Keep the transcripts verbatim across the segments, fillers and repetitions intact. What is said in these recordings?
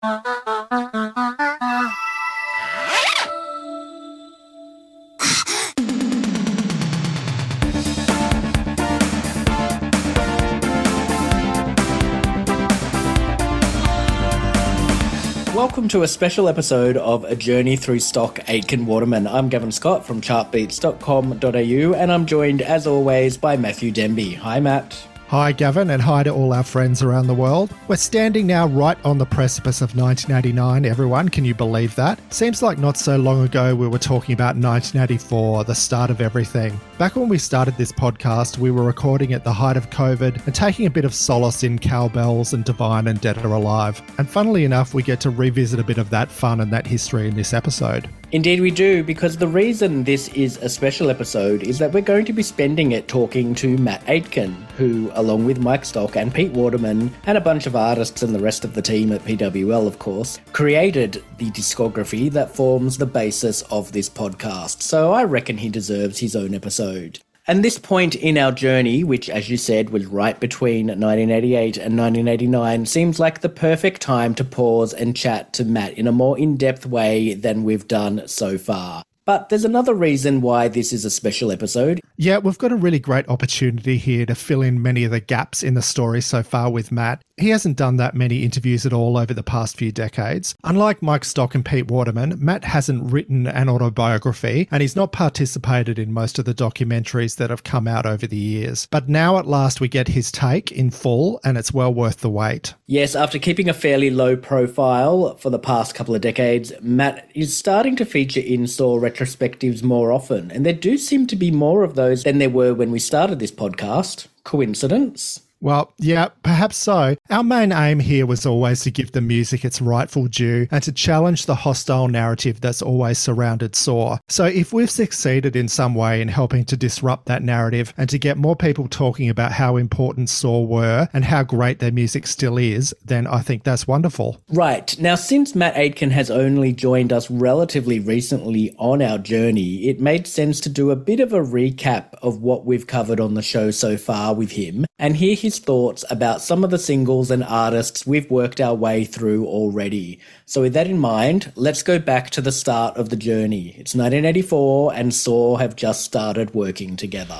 Welcome to a special episode of A Journey Through Stock Aitken Waterman. I'm Gavin Scott from chartbeats dot com dot a u and I'm joined as always by Matthew Denby. Hi Matt. Hi Gavin, and hi to all our friends around the world. We're standing now right on the precipice of nineteen eighty-nine, everyone. Can you believe that? Seems like not so long ago we were talking about nineteen eighty-four, the start of everything. Back when we started this podcast, we were recording at the height of COVID and taking a bit of solace in Cowbells and Divine and Dead or Alive. And funnily enough, we get to revisit a bit of that fun and that history in this episode. Indeed we do, because the reason this is a special episode is that we're going to be spending it talking to Matt Aitken, who, along with Mike Stock and Pete Waterman, and a bunch of artists and the rest of the team at P W L, of course, created the discography that forms the basis of this podcast. So I reckon he deserves his own episode. And this point in our journey, which, as you said, was right between nineteen eighty-eight and nineteen eighty-nine, seems like the perfect time to pause and chat to Matt in a more in-depth way than we've done so far. But there's another reason why this is a special episode. Yeah, we've got a really great opportunity here to fill in many of the gaps in the story so far with Matt. He hasn't done that many interviews at all over the past few decades. Unlike Mike Stock and Pete Waterman, Matt hasn't written an autobiography and he's not participated in most of the documentaries that have come out over the years. But now at last we get his take in full and it's well worth the wait. Yes, after keeping a fairly low profile for the past couple of decades, Matt is starting to feature in Saw retrospectives more often, and there do seem to be more of those than there were when we started this podcast. Coincidence? Well, yeah, perhaps so. Our main aim here was always to give the music its rightful due and to challenge the hostile narrative that's always surrounded Saw. So if we've succeeded in some way in helping to disrupt that narrative and to get more people talking about how important Saw were and how great their music still is, then I think that's wonderful. Right. Now, since Matt Aitken has only joined us relatively recently on our journey, it made sense to do a bit of a recap of what we've covered on the show so far with him and hear his thoughts about some of the singles and artists we've worked our way through already. So with that in mind, let's go back to the start of the journey. It's nineteen eighty-four and Saw have just started working together.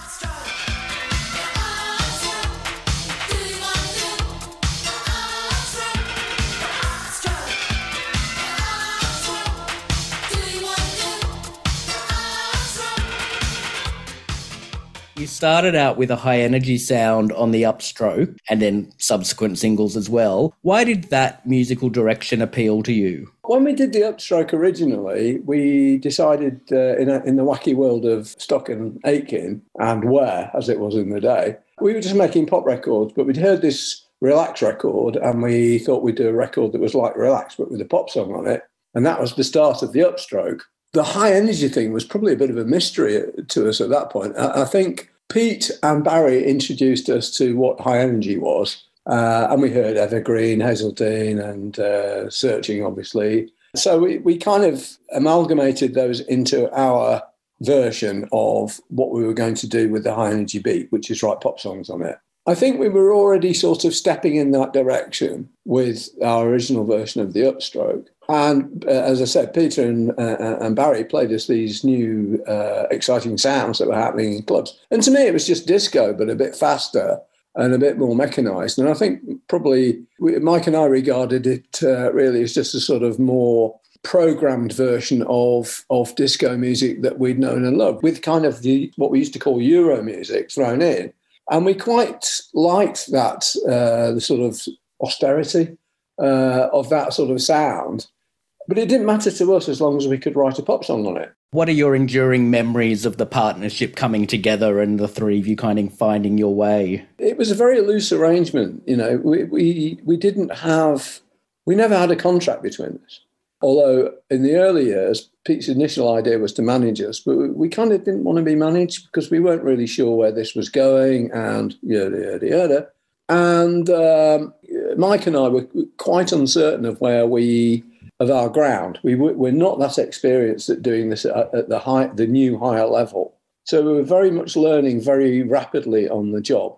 You started out with a high-energy sound on the Upstroke and then subsequent singles as well. Why did that musical direction appeal to you? When we did the Upstroke originally, we decided uh, in, a, in the wacky world of Stock and Aitken, and Where, as it was in the day, we were just making pop records, but we'd heard this Relax record and we thought we'd do a record that was like Relax, but with a pop song on it. And that was the start of the Upstroke. The high energy thing was probably a bit of a mystery to us at that point. I think Pete and Barry introduced us to what high energy was. Uh, and we heard Evergreen, Hazeltine and uh, Searching, obviously. So we, we kind of amalgamated those into our version of what we were going to do with the high energy beat, which is write pop songs on it. I think we were already sort of stepping in that direction with our original version of the Upstroke. And uh, as I said, Peter and, uh, and Barry played us these new uh, exciting sounds that were happening in clubs. And to me, it was just disco, but a bit faster and a bit more mechanised. And I think probably we, Mike and I regarded it uh, really as just a sort of more programmed version of, of disco music that we'd known and loved, with kind of the what we used to call Euro music thrown in. And we quite liked that, uh, the sort of austerity uh, of that sort of sound. But it didn't matter to us as long as we could write a pop song on it. What are your enduring memories of the partnership coming together and the three of you kind of finding your way? It was a very loose arrangement. You know, we we, we didn't have, we never had a contract between us. Although in the early years, Pete's initial idea was to manage us, but we kind of didn't want to be managed because we weren't really sure where this was going and yada, yada, yada. And um, Mike and I were quite uncertain of where we, of our ground. We were, we're not that experienced at doing this at, at the high, the new higher level. So we were very much learning very rapidly on the job.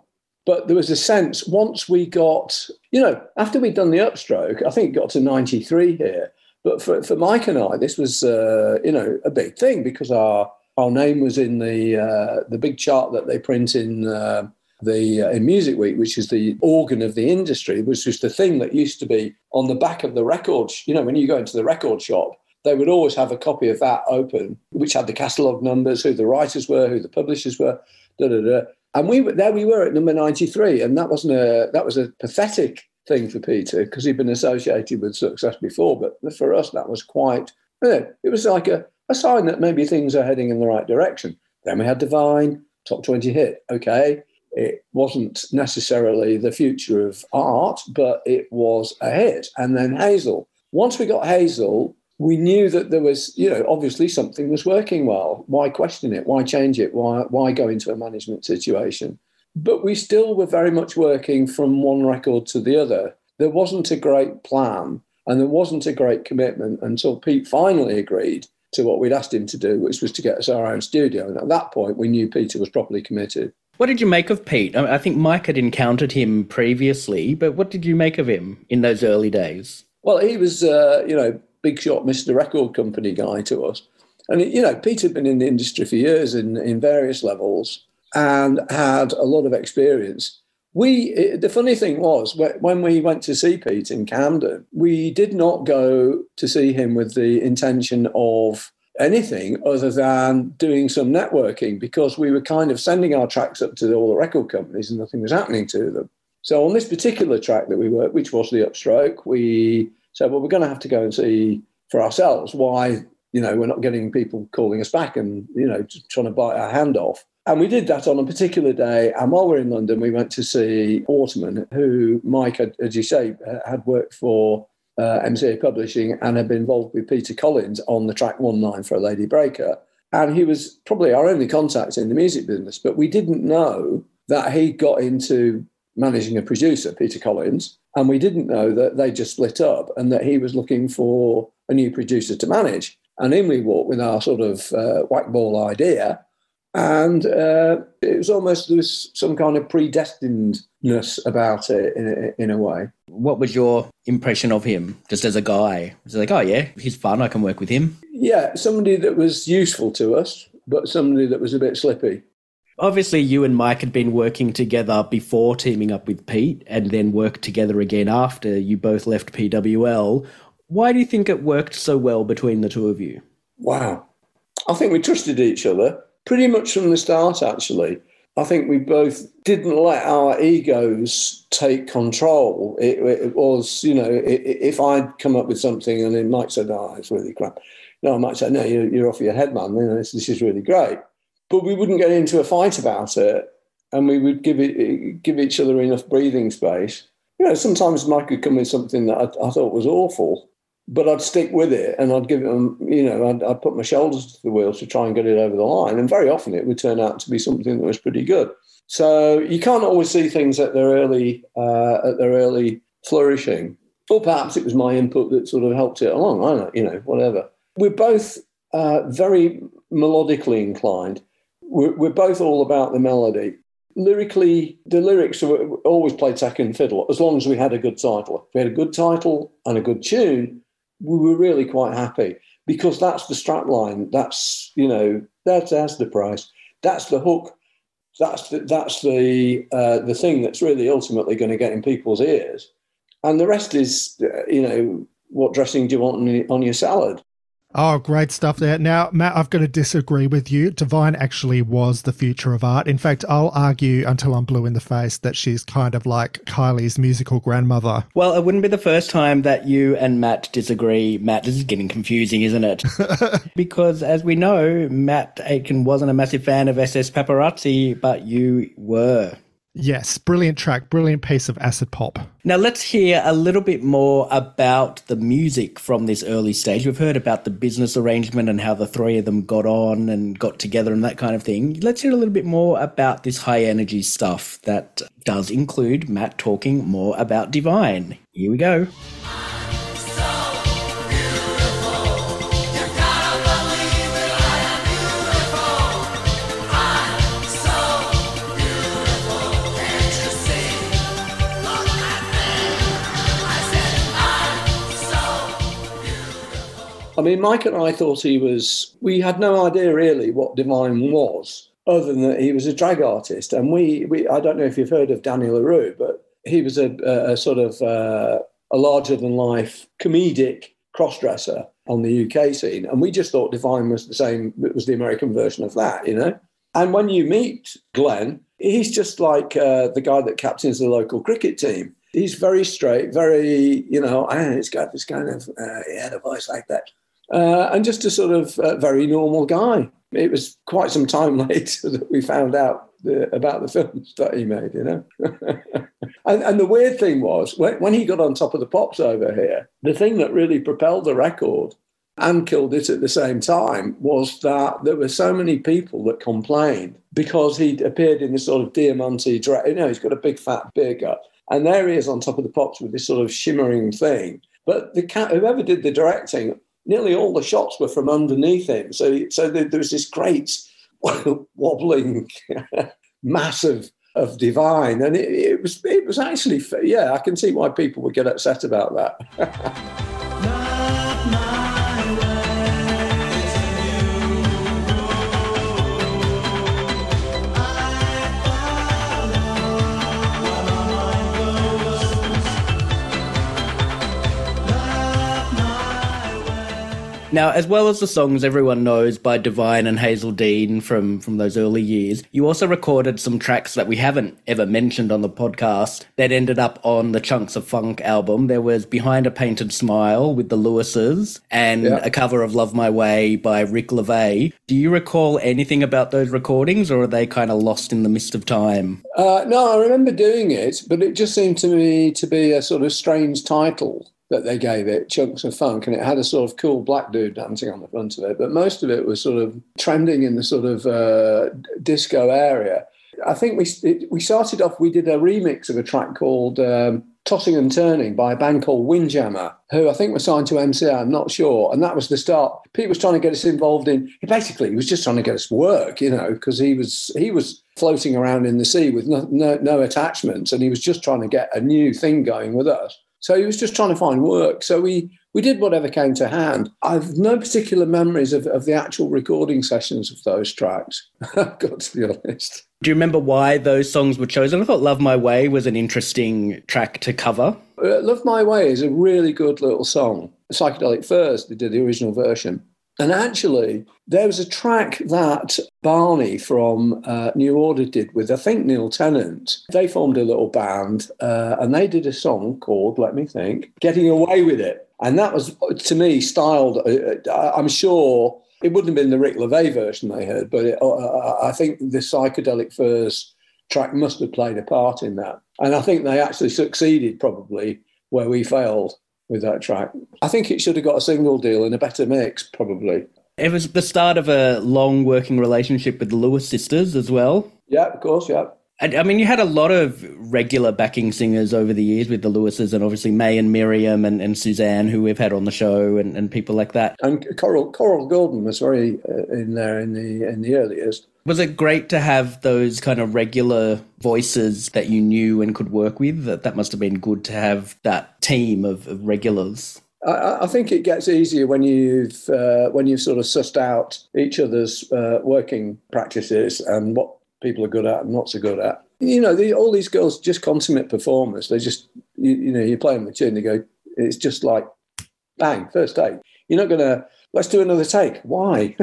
But there was a sense once we got, you know, after we'd done the upstroke, I think it got to ninety-three here. But for, for Mike and I, this was, uh, you know, a big thing because our our name was in the uh, the big chart that they print in uh, the uh, in Music Week, which is the organ of the industry, which was the thing that used to be on the back of the record. You know, when you go into the record shop, they would always have a copy of that open, which had the catalogue numbers, who the writers were, who the publishers were, da da da. And we there we were at number ninety-three, and that wasn't a that was a pathetic thing for Peter because he'd been associated with success before. But for us, that was quite, you know, it was like a, a sign that maybe things are heading in the right direction. Then we had Divine, top twenty hit. Okay, it wasn't necessarily the future of art, but it was a hit. And then Hazel. Once we got Hazel, we knew that there was, you know, obviously something was working well. Why question it? Why change it? Why why go into a management situation? But we still were very much working from one record to the other. There wasn't a great plan and there wasn't a great commitment until Pete finally agreed to what we'd asked him to do, which was to get us our own studio. And at that point, we knew Peter was properly committed. What did you make of Pete? I mean, I think Mike had encountered him previously, but what did you make of him in those early days? Well, he was, uh, you know, big shot Mister Record Company guy to us. And, you know, Pete had been in the industry for years in, in various levels and had a lot of experience. We, the funny thing was, when we went to see Pete in Camden, we did not go to see him with the intention of anything other than doing some networking because we were kind of sending our tracks up to all the record companies and nothing was happening to them. So on this particular track that we worked, which was the Upstroke, we said, well, we're going to have to go and see for ourselves why, you know, we're not getting people calling us back and, you know, trying to bite our hand off. And we did that on a particular day. And while we were in London, we went to see Waterman, who Mike, had, as you say, had worked for uh, M C A Publishing and had been involved with Peter Collins on the track One Nine for a Lady Breaker. And he was probably our only contact in the music business. But we didn't know that he got into managing a producer, Peter Collins. And we didn't know that they just split up and that he was looking for a new producer to manage. And in we walked with our sort of uh, whack ball idea. And uh, it was almost, there was some kind of predestinedness about it in a, in a way. What was your impression of him, just as a guy? Was it like, oh yeah, he's fun, I can work with him? Yeah, somebody that was useful to us, but somebody that was a bit slippy. Obviously, you and Mike had been working together before teaming up with Pete and then worked together again after you both left P W L. Why do you think it worked so well between the two of you? Wow. I think we trusted each other pretty much from the start, actually. I think we both didn't let our egos take control. It, it was, you know, if I'd come up with something and then Mike said, oh, it's really crap. No, I might say, no, you're, you're off your head, man. You know, this, this is really great. But we wouldn't get into a fight about it, and we would give it give each other enough breathing space. You know, sometimes Mike would come with something that I, I thought was awful, but I'd stick with it, and I'd give it, you know, I'd, I'd put my shoulders to the wheel to try and get it over the line. And very often it would turn out to be something that was pretty good. So you can't always see things at their early uh, at their early flourishing, or perhaps it was my input that sort of helped it along. I don't know, you know, whatever. We're both uh, very melodically inclined. We're, we're both all about the melody. Lyrically, the lyrics were always played second fiddle, as long as we had a good title. If we had a good title and a good tune, we were really quite happy, because that's the strap line. That's, you know, that's, that's the price. That's the hook. That's the, that's the, uh, the thing that's really ultimately going to get in people's ears. And the rest is, uh, you know, what dressing do you want on, on your salad? Oh, great stuff there. Now, Matt, I've got to disagree with you. Divine actually was the future of art. In fact, I'll argue until I'm blue in the face that she's kind of like Kylie's musical grandmother. Well, it wouldn't be the first time that you and Matt disagree. Matt, this is getting confusing, isn't it? Because as we know, Matt Aitken wasn't a massive fan of S S Paparazzi, but you were. Yes, brilliant track, brilliant piece of acid pop. Now let's hear a little bit more about the music from this early stage. We've heard about the business arrangement and how the three of them got on and got together and that kind of thing. Let's hear a little bit more about this high energy stuff that does include Matt talking more about Divine. Here we go. Just I mean, Mike and I thought he was, we had no idea really what Divine was, other than that he was a drag artist. And we, we I don't know if you've heard of Danny LaRue, but he was a, a, a sort of uh, a larger-than-life comedic crossdresser on the U K scene. And we just thought Divine was the same, it was the American version of that, you know? And when you meet Glenn, he's just like uh, the guy that captains the local cricket team. He's very straight, very, you know, and he's got this kind of, uh, he had a voice like that. Uh, and just a sort of uh, very normal guy. It was quite some time later that we found out the, about the films that he made, you know. and, and the weird thing was, when, when he got on Top of the Pops over here, the thing that really propelled the record and killed it at the same time was that there were so many people that complained because he'd appeared in this sort of Diamante dress. You know, he's got a big fat beer gut. And there he is on Top of the Pops with this sort of shimmering thing. But the cat, whoever did the directing, nearly all the shots were from underneath him. So, so there, there was this great wobbling mass of, of Divine. And it, it was it was actually, yeah, I can see why people would get upset about that. Now, as well as the songs everyone knows by Divine and Hazel Dean from, from those early years, you also recorded some tracks that we haven't ever mentioned on the podcast that ended up on the Chunks of Funk album. There was Behind a Painted Smile with the Lewises and yeah. a cover of Love My Way by Rick LaVey. Do you recall anything about those recordings, or are they kind of lost in the mist of time? Uh, no, I remember doing it, but it just seemed to me to be a sort of strange title that they gave it, Chunks of Funk, and it had a sort of cool black dude dancing on the front of it. But most of it was sort of trending in the sort of uh, disco area. I think we it, we started off, we did a remix of a track called um, Tossing and Turning by a band called Windjammer, who I think was signed to M C A, I'm not sure. And that was the start. Pete was trying to get us involved in, basically he was just trying to get us work, you know, because he was he was floating around in the sea with no, no, no attachments, and he was just trying to get a new thing going with us. So he was just trying to find work. So we, we did whatever came to hand. I've no particular memories of, of the actual recording sessions of those tracks, I've got to be honest. Do you remember why those songs were chosen? I thought Love My Way was an interesting track to cover. Uh, Love My Way is a really good little song. Psychedelic Furs, they did the original version. And actually, there was a track that Barney from uh, New Order did with, I think, Neil Tennant. They formed a little band uh, and they did a song called, let me think, Getting Away With It. And that was, to me, styled, uh, I'm sure it wouldn't have been the Rick LaVey version they heard, but it, uh, I think the Psychedelic Furs track must have played a part in that. And I think they actually succeeded probably where we failed with that track. I think it should have got a single deal and a better mix, probably. It was the start of a long working relationship with the Lewis sisters as well. Yeah, of course, yeah. I, I mean, you had a lot of regular backing singers over the years with the Lewises, and obviously May and Miriam and, and Suzanne, who we've had on the show, and, and people like that. And Coral Coral Gordon was very uh, in there in the in the early years. Was it great to have those kind of regular voices that you knew and could work with? That that must have been good to have that team of, of regulars. I, I think it gets easier when you've uh, when you've sort of sussed out each other's uh, working practices and what people are good at and not so good at. You know, the, all these girls are just consummate performers. They just, you, you know, you play them the tune, they go, it's just like, bang, first take. You're not going to, let's do another take. Why?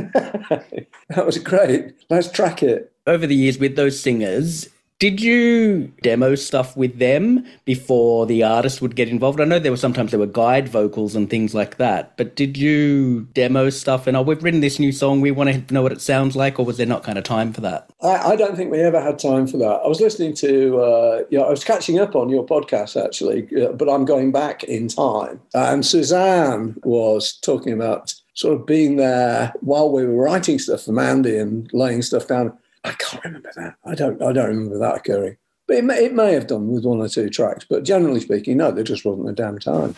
That was great. Let's track it. Over the years with those singers, did you demo stuff with them before the artist would get involved? I know there were sometimes there were guide vocals and things like that, but did you demo stuff and, oh, we've written this new song, we want to know what it sounds like, or was there not kind of time for that? I, I don't think we ever had time for that. I was listening to, uh, you know, I was catching up on your podcast actually, uh, but I'm going back in time. And Suzanne was talking about sort of being there while we were writing stuff for Mandy and laying stuff down. I can't remember that. I don't. I don't remember that occurring. But it may, it may have done with one or two tracks. But generally speaking, no, there just wasn't a damn time.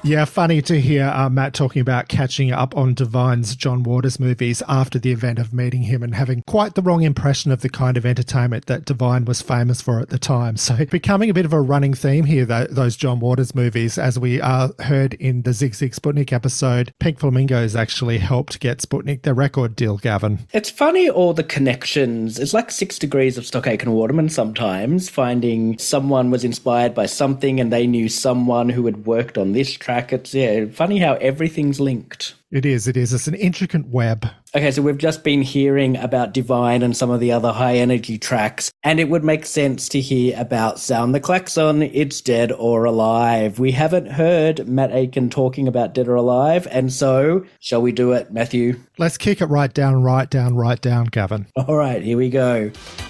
Yeah, funny to hear uh, Matt talking about catching up on Divine's John Waters movies after the event of meeting him and having quite the wrong impression of the kind of entertainment that Divine was famous for at the time. So becoming a bit of a running theme here, though, those John Waters movies, as we uh, heard in the Zig Zig Sputnik episode, Pink Flamingos actually helped get Sputnik their record deal, Gavin. It's funny, all the connections. It's like six degrees of Stock Aitken Waterman sometimes, finding someone was inspired by something and they knew someone who had worked on this track. It's yeah, funny how everything's linked. It is, it is. It's an intricate web. Okay, so we've just been hearing about Divine and some of the other high-energy tracks, and it would make sense to hear about Sound the Klaxon, It's Dead or Alive. We haven't heard Matt Aitken talking about Dead or Alive, and so shall we do it, Matthew? Let's kick it right down, right down, right down, Gavin. All right, here we go.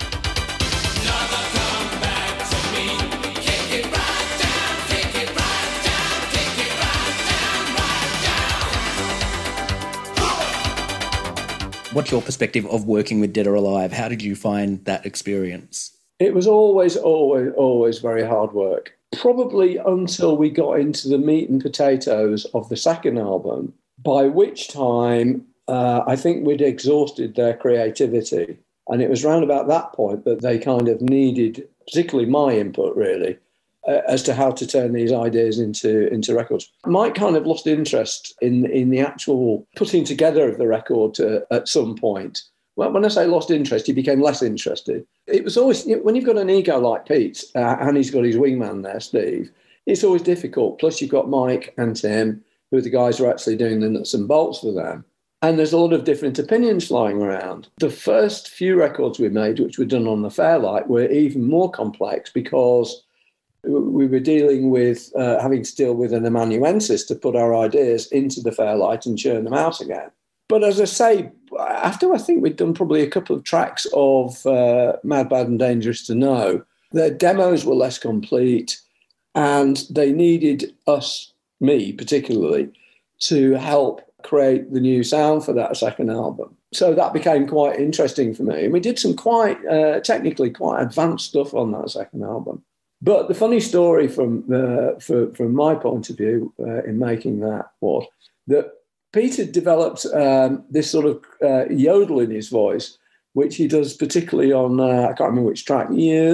What's your perspective of working with Dead or Alive? How did you find that experience? It was always, always, always very hard work. Probably until we got into the meat and potatoes of the second album, by which time uh, I think we'd exhausted their creativity. And it was round about that point that they kind of needed, particularly my input, really, uh, as to how to turn these ideas into, into records. Mike kind of lost interest in, in the actual putting together of the record to, at some point. Well, when I say lost interest, he became less interested. It was always, when you've got an ego like Pete, uh, and he's got his wingman there, Steve, it's always difficult. Plus, you've got Mike and Tim, who are the guys who are actually doing the nuts and bolts for them. And there's a lot of different opinions flying around. The first few records we made, which were done on the Fairlight, were even more complex because we were dealing with uh, having to deal with an amanuensis to put our ideas into the Fairlight and churn them out again. But as I say, after I think we'd done probably a couple of tracks of uh, Mad, Bad and Dangerous to Know, their demos were less complete and they needed us, me particularly, to help create the new sound for that second album. So that became quite interesting for me. And we did some quite, uh, technically quite advanced stuff on that second album. But the funny story from uh, for, from my point of view uh, in making that was that Peter developed um, this sort of uh, yodel in his voice, which he does particularly on, uh, I can't remember which track,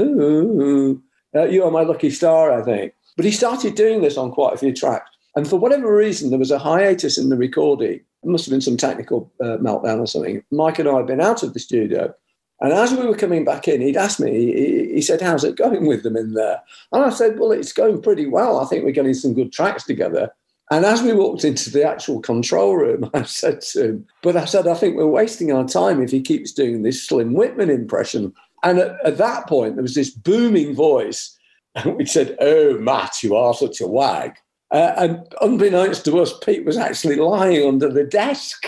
you, uh, you Are My Lucky Star, I think. But he started doing this on quite a few tracks. And for whatever reason, there was a hiatus in the recording. It must have been some technical uh, meltdown or something. Mike and I had been out of the studio. And as we were coming back in, he'd asked me, he, he said, how's it going with them in there? And I said, well, it's going pretty well. I think we're getting some good tracks together. And as we walked into the actual control room, I said to him, but I said, I think we're wasting our time if he keeps doing this Slim Whitman impression. And at, at that point, there was this booming voice. And we said, oh, Matt, you are such a wag. Uh, and unbeknownst to us, Pete was actually lying under the desk.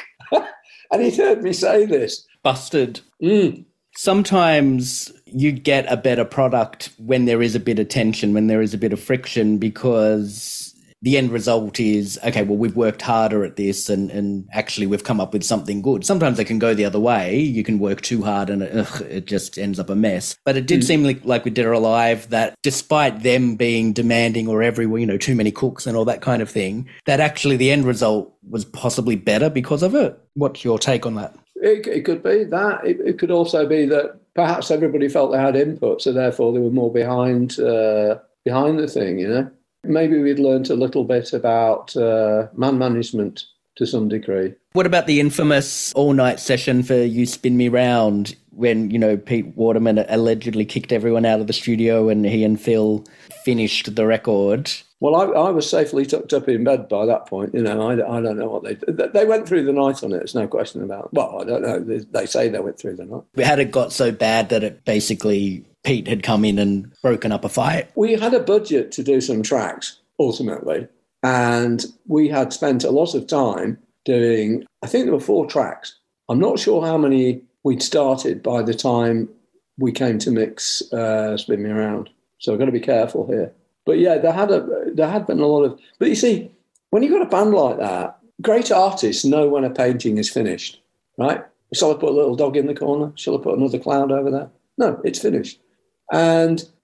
And he'd heard me say this. Busted. Mm. Sometimes you get a better product when there is a bit of tension, when there is a bit of friction, because the end result is, okay, well, we've worked harder at this and, and actually we've come up with something good. Sometimes it can go the other way. You can work too hard and ugh, it just ends up a mess. But it did mm. seem like, like with Dead or Alive that despite them being demanding or every, you know, too many cooks and all that kind of thing, that actually the end result was possibly better because of it. What's your take on that? It, it could be that. It, it could also be that perhaps everybody felt they had input, so therefore they were more behind uh, behind the thing, you know. Maybe we'd learnt a little bit about uh, man management to some degree. What about the infamous all-night session for You Spin Me Round when, you know, Pete Waterman allegedly kicked everyone out of the studio and he and Phil finished the record? Well, I, I was safely tucked up in bed by that point. You know, I, I don't know what they did. They went through the night on it. There's no question about it. Well, I don't know. They, they say they went through the night. Had it got so bad that it basically Pete had come in and broken up a fight? We had a budget to do some tracks, ultimately. And we had spent a lot of time doing, I think there were four tracks. I'm not sure how many we'd started by the time we came to mix uh, Spin Me Around. So I've got to be careful here. But yeah, there had a there had been a lot of. But you see, when you've got a band like that, great artists know when a painting is finished, right? Shall I put a little dog in the corner? Shall I put another cloud over there? No, it's finished. And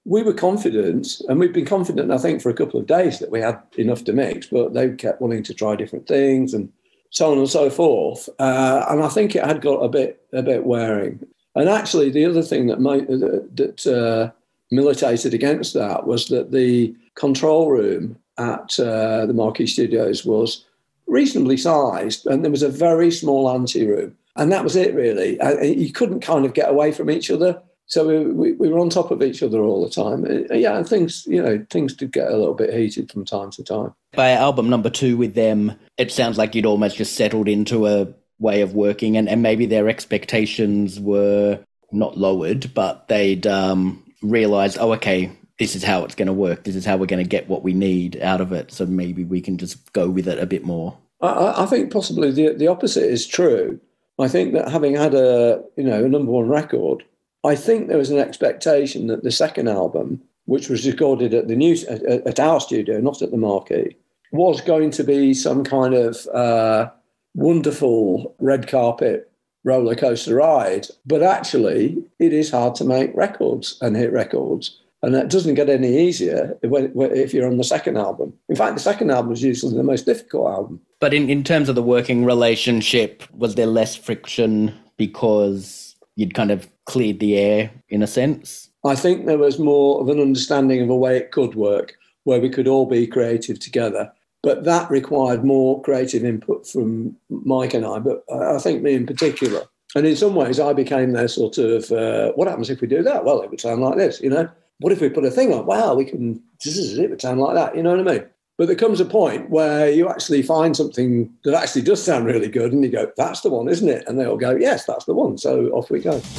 we were confident, and we've been confident, I think, for a couple of days that we had enough to mix, but they kept wanting to try different things and so on and so forth. Uh, and I think it had got a bit a bit wearing. And actually, the other thing that might, that uh, militated against that was that the control room at uh, the Marquee Studios was reasonably sized, and there was a very small ante-room. And that was it, really. Uh, you couldn't kind of get away from each other. So we, we, we were on top of each other all the time. Uh, yeah, and things, you know, things did get a little bit heated from time to time. By album number two with them, it sounds like you'd almost just settled into a way of working, and, and maybe their expectations were not lowered, but they'd um, realised, oh, okay, this is how it's going to work. This is how we're going to get what we need out of it. So maybe we can just go with it a bit more. I, I think possibly the, the opposite is true. I think that having had a, you know, a number one record, I think there was an expectation that the second album, which was recorded at the new at, at our studio, not at the Marquee, was going to be some kind of uh, wonderful red carpet roller coaster ride. But actually, it is hard to make records and hit records, and it doesn't get any easier if you're on the second album. In fact, the second album is usually the most difficult album. But in, in terms of the working relationship, was there less friction because you'd kind of cleared the air in a sense? I think there was more of an understanding of a way it could work, where we could all be creative together. But that required more creative input from Mike and I, but I think me in particular. And in some ways, I became their sort of, uh, what happens if we do that? Well, it would sound like this, you know? What if we put a thing on? Wow, we can, it would sound like that, you know what I mean? But there comes a point where you actually find something that actually does sound really good, and you go, that's the one, isn't it? And they all go, yes, that's the one. So off we go.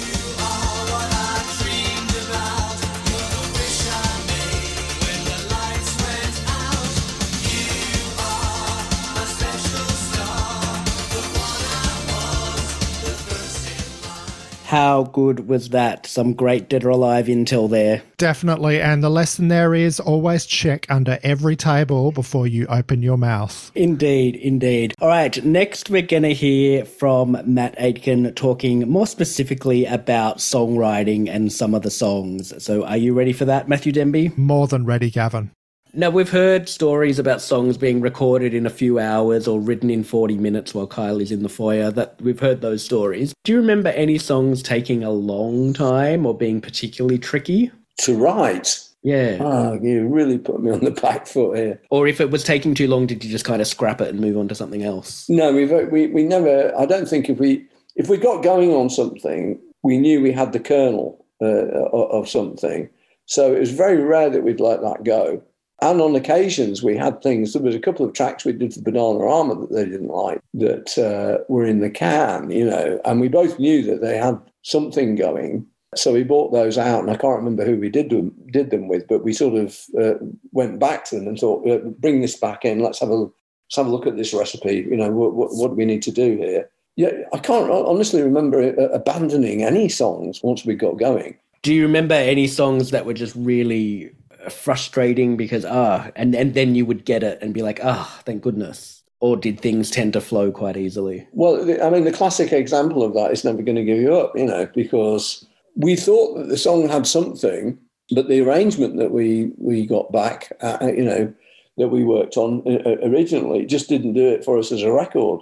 How good was that? Some great Dead or Alive intel there. Definitely, and the lesson there is always check under every table before you open your mouth. Indeed, indeed. All right, next we're going to hear from Matt Aitken talking more specifically about songwriting and some of the songs. So are you ready for that, Matthew Denby? More than ready, Gavin. Now, we've heard stories about songs being recorded in a few hours or written in forty minutes while Kylie's in the foyer. That we've heard those stories. Do you remember any songs taking a long time or being particularly tricky? To write? Yeah. Oh, you really put me on the back foot here. Or if it was taking too long, did you just kind of scrap it and move on to something else? No, we've, we we never, I don't think if we, if we got going on something, we knew we had the kernel uh, of something. So it was very rare that we'd let that go. And on occasions, we had things, there was a couple of tracks we did for Banana Armour that they didn't like, that uh, were in the can, you know, and we both knew that they had something going. So we bought those out, and I can't remember who we did them, did them with, but we sort of uh, went back to them and thought, uh, bring this back in, let's have a, let's have a look at this recipe, you know, what, what, what do we need to do here? Yeah, I can't honestly remember abandoning any songs once we got going. Do you remember any songs that were just really frustrating because, ah, and, and then you would get it and be like, ah, thank goodness? Or did things tend to flow quite easily? Well, I mean, the classic example of that is Never Gonna Give You Up, you know, because we thought that the song had something, but the arrangement that we, we got back, uh, you know, that we worked on originally just didn't do it for us as a record.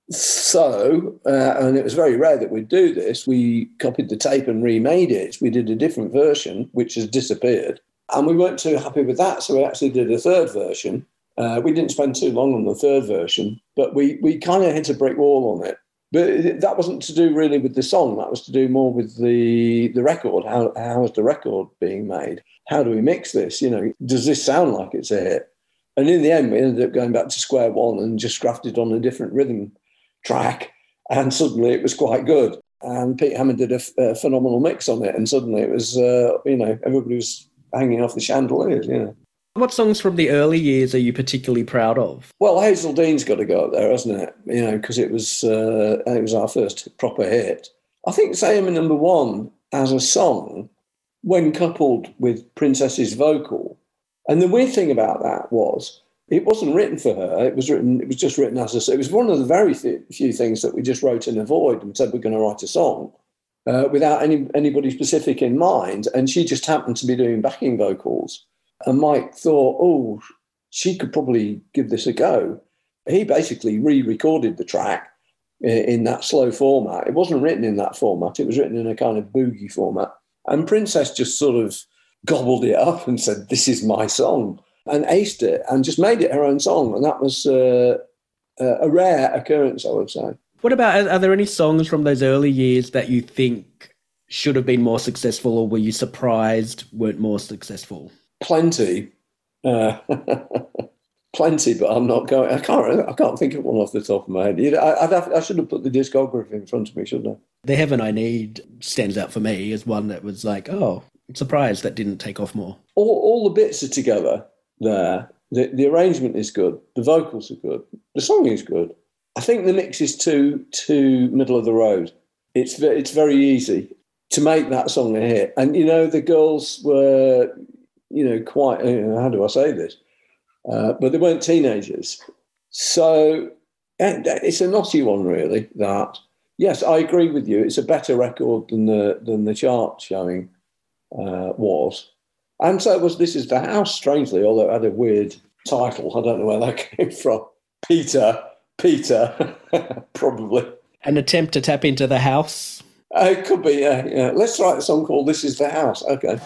So, uh, and it was very rare that we'd do this, we copied the tape and remade it. We did a different version, which has disappeared. And we weren't too happy with that, so we actually did a third version. Uh, we didn't spend too long on the third version, but we, we kind of hit a brick wall on it. But that wasn't to do really with the song. That was to do more with the the record. How how is the record being made? How do we mix this? You know, does this sound like it's a hit? And in the end, we ended up going back to square one and just grafted on a different rhythm track, and suddenly it was quite good. And Pete Hammond did a, a phenomenal mix on it, and suddenly it was, uh, you know, everybody was hanging off the chandeliers, you know. What songs from the early years are you particularly proud of? Well, Hazel Dean's got to go up there, hasn't it? You know, because it was uh, it was our first proper hit. I think Say I'm Number One as a song, when coupled with Princess's vocal, and the weird thing about that was it wasn't written for her. It was written. It was just written as a. It was one of the very few things that we just wrote in a void and said we're going to write a song. uh, without any anybody specific in mind. And she just happened to be doing backing vocals. And Mike thought, oh, she could probably give this a go. He basically re-recorded the track in, in that slow format. It wasn't written in that format. It was written in a kind of boogie format. And Princess just sort of gobbled it up and said, this is my song, and aced it and just made it her own song. And that was uh, a rare occurrence, I would say. What about, are there any songs from those early years that you think should have been more successful, or were you surprised weren't more successful? Plenty. Uh, plenty, but I'm not going, I can't I can't think of one off the top of my head. You know, I, I'd have, I should have put the discography in front of me, shouldn't I? The Heaven I Need stands out for me as one that was like, oh, surprised that didn't take off more. All, all the bits are together there. The, the arrangement is good. The vocals are good. The song is good. I think the mix is too too middle of the road. It's it's very easy to make that song a hit. And, you know, the girls were, you know, quite, you know, how do I say this? Uh, but they weren't teenagers. So it's a knotty one, really, that. Yes, I agree with you. It's a better record than the than the chart showing uh, was. And so it was This Is the House, strangely, although it had a weird title. I don't know where that came from. Peter, Peter, probably. An attempt to tap into the house? Uh, it could be, yeah, yeah. Let's write a song called This Is the House. Okay.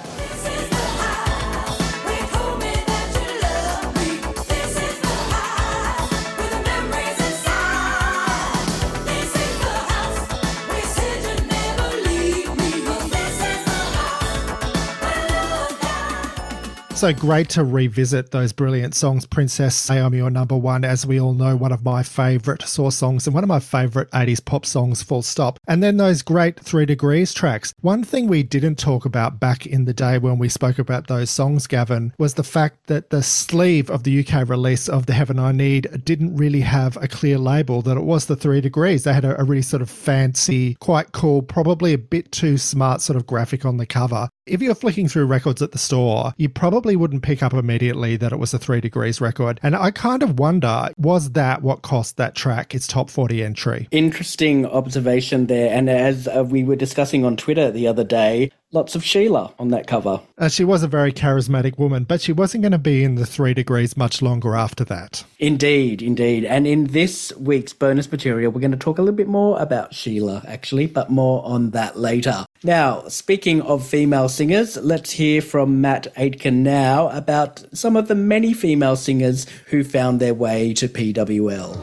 So great to revisit those brilliant songs. Princess, Say I'm Your Number One, as we all know, one of my favourite Source songs and one of my favourite eighties pop songs, full stop. And then those great Three Degrees tracks. One thing we didn't talk about back in the day when we spoke about those songs, Gavin, was the fact that the sleeve of the U K release of The Heaven I Need didn't really have a clear label, that it was the Three Degrees. They had a, a really sort of fancy, quite cool, probably a bit too smart sort of graphic on the cover. If you're flicking through records at the store, you probably wouldn't pick up immediately that it was a Three Degrees record. And I kind of wonder, was that what cost that track its top forty entry? Interesting observation there. And as uh, we were discussing on Twitter the other day, lots of Sheila on that cover. Uh, she was a very charismatic woman, but she wasn't going to be in the Three Degrees much longer after that. Indeed, indeed. And in this week's bonus material, we're going to talk a little bit more about Sheila, actually, but more on that later. Now, speaking of female singers, let's hear from Matt Aitken now about some of the many female singers who found their way to P W L.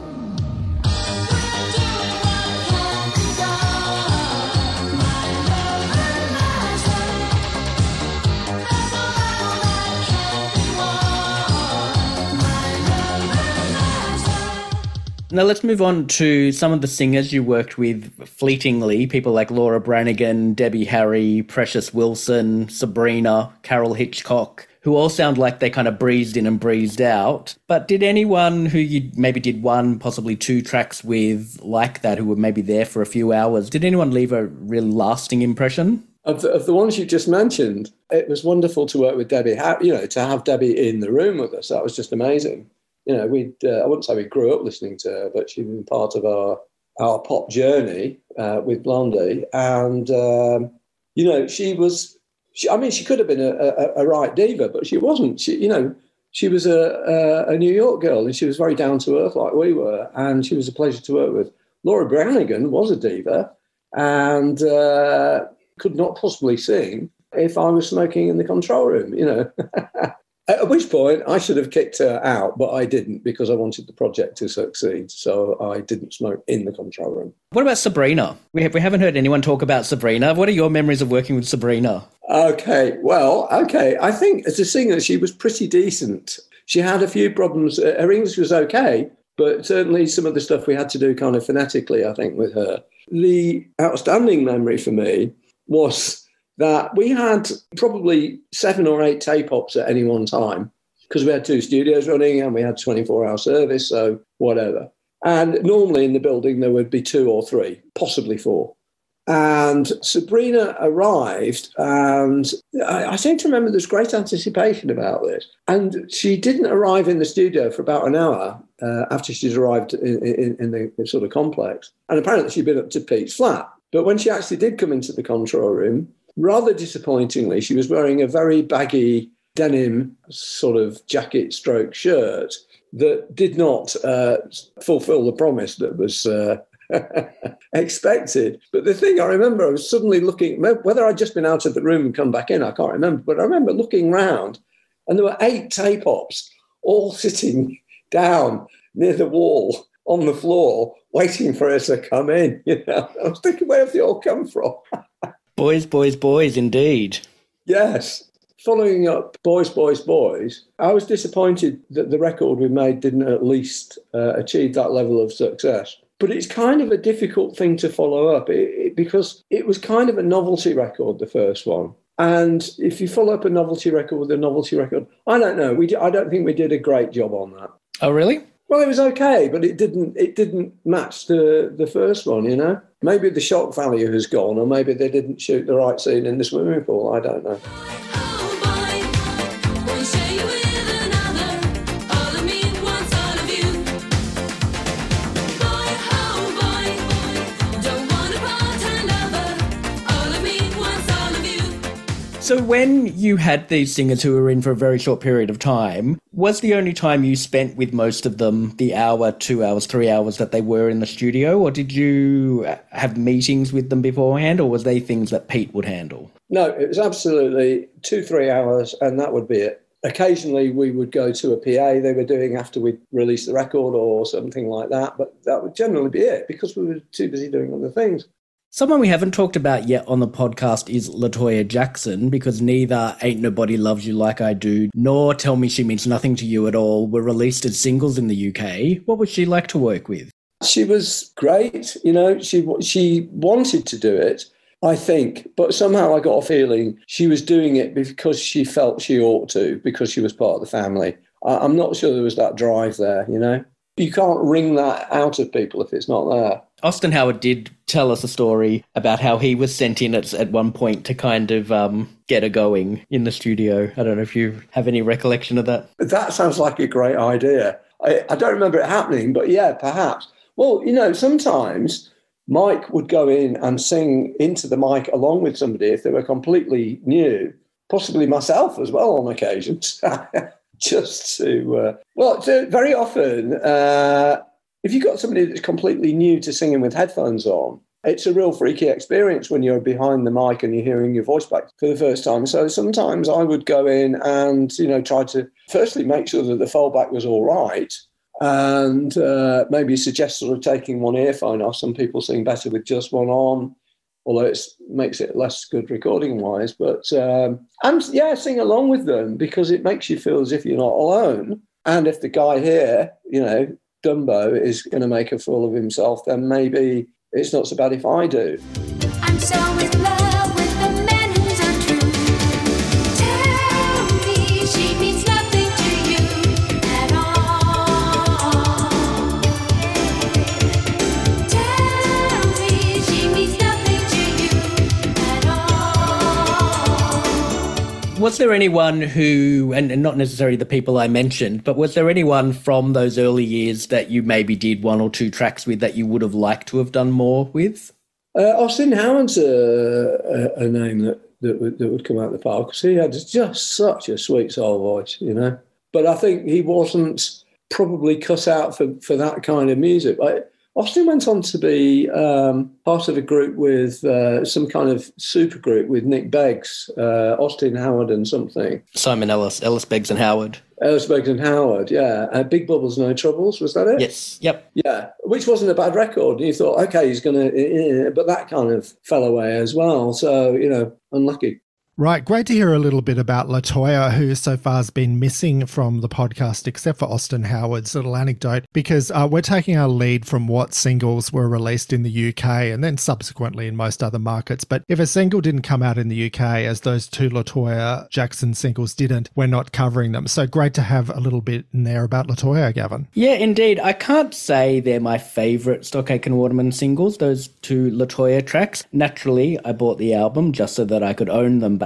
Now let's move on to some of the singers you worked with fleetingly, people like Laura Branigan, Debbie Harry, Precious Wilson, Sabrina, Carol Hitchcock, who all sound like they kind of breezed in and breezed out. But did anyone who you maybe did one, possibly two tracks with like that, who were maybe there for a few hours, did anyone leave a real lasting impression? Of the, of the ones you just mentioned, it was wonderful to work with Debbie, you know, to have Debbie in the room with us. That was just amazing. You know, we uh, I wouldn't say we grew up listening to her, but she's been part of our our pop journey uh, with Blondie. And, um, you know, she was, she, I mean, she could have been a, a, a right diva, but she wasn't. She, you know, she was a, a, a New York girl, and she was very down to earth like we were, and she was a pleasure to work with. Laura Branigan was a diva and uh, could not possibly sing if I was smoking in the control room, you know. At which point I should have kicked her out, but I didn't because I wanted the project to succeed. So I didn't smoke in the control room. What about Sabrina? We, have, we haven't heard anyone talk about Sabrina. What are your memories of working with Sabrina? Okay, well, okay. I think as a singer, she was pretty decent. She had a few problems. Her English was okay, but certainly some of the stuff we had to do kind of phonetically, I think, with her. The outstanding memory for me was that we had probably seven or eight tape-ops at any one time because we had two studios running and we had twenty-four hour service, so whatever. And normally in the building there would be two or three, possibly four. And Sabrina arrived and I, I seem to remember there's great anticipation about this. And she didn't arrive in the studio for about an hour uh, after she'd arrived in, in, in the sort of complex. And apparently she'd been up to Pete's flat. But when she actually did come into the control room, rather disappointingly, she was wearing a very baggy denim sort of jacket stroke shirt that did not uh, fulfill the promise that was uh, expected. But the thing I remember, I was suddenly looking, whether I'd just been out of the room and come back in, I can't remember, but I remember looking round and there were eight tape ops all sitting down near the wall on the floor waiting for her to come in. You know, I was thinking, where have they all come from? Boys, boys, boys, indeed. Yes. Following up Boys, Boys, Boys, I was disappointed that the record we made didn't at least uh, achieve that level of success. But it's kind of a difficult thing to follow up it, it, because it was kind of a novelty record, the first one. And if you follow up a novelty record with a novelty record, I don't know. We I don't think we did a great job on that. Oh, really? Well, it was okay, but it didn't it didn't match the, the first one, you know? Maybe the shock value has gone, or maybe they didn't shoot the right scene in the swimming pool. I don't know. So when you had these singers who were in for a very short period of time, was the only time you spent with most of them the hour, two hours, three hours that they were in the studio? Or did you have meetings with them beforehand, or was they things that Pete would handle? No, it was absolutely two, three hours, and that would be it. Occasionally we would go to a P A they were doing after we'd released the record or something like that, but that would generally be it because we were too busy doing other things. Someone we haven't talked about yet on the podcast is LaToya Jackson, because neither Ain't Nobody Loves You Like I Do nor Tell Me She Means Nothing to You at All were released as singles in the U K. What was she like to work with? She was great. You know, she she wanted to do it, I think, but somehow I got a feeling she was doing it because she felt she ought to, because she was part of the family. I, I'm not sure there was that drive there, you know. You can't wring that out of people if it's not there. Austin Howard did tell us a story about how he was sent in at, at one point to kind of um, get her going in the studio. I don't know if you have any recollection of that. That sounds like a great idea. I, I don't remember it happening, but yeah, perhaps. Well, you know, sometimes Mike would go in and sing into the mic along with somebody if they were completely new, possibly myself as well on occasions. Just to, uh, well, to, very often, uh, if you've got somebody that's completely new to singing with headphones on, it's a real freaky experience when you're behind the mic and you're hearing your voice back for the first time. So sometimes I would go in and, you know, try to firstly make sure that the fallback was all right and uh, maybe suggest sort of taking one earphone off. Some people sing better with just one on, although it makes it less good recording-wise. But, um, and yeah, sing along with them because it makes you feel as if you're not alone. And if the guy here, you know, Dumbo, is going to make a fool of himself, then maybe it's not so bad if I do. I'm so in love with the man who's untrue. Tell me she means nothing to you at all. Tell me she means nothing to you at all. Was there anyone who, and, and not necessarily the people I mentioned, but was there anyone from those early years that you maybe did one or two tracks with that you would have liked to have done more with? Uh, Austin Howard's a, a, a name that, that, would, that would come out of the park because he had just such a sweet soul voice, you know. But I think he wasn't probably cut out for, for that kind of music. I, Austin went on to be um, part of a group with uh, some kind of super group with Nick Beggs, uh, Austin Howard and something. Simon Ellis, Ellis Beggs and Howard. Ellis Beggs and Howard, yeah. Uh, Big Bubbles, No Troubles, was that it? Yes, yep. Yeah, which wasn't a bad record. And you thought, okay, he's going to, but that kind of fell away as well. So, you know, unlucky. Right, great to hear a little bit about LaToya, who so far has been missing from the podcast, except for Austin Howard's little anecdote, because uh, we're taking our lead from what singles were released in the U K and then subsequently in most other markets. But if a single didn't come out in the U K, as those two LaToya Jackson singles didn't, we're not covering them. So great to have a little bit in there about LaToya, Gavin. Yeah, indeed. I can't say they're my favourite Stock Aitken Waterman singles, those two LaToya tracks. Naturally, I bought the album just so that I could own them, but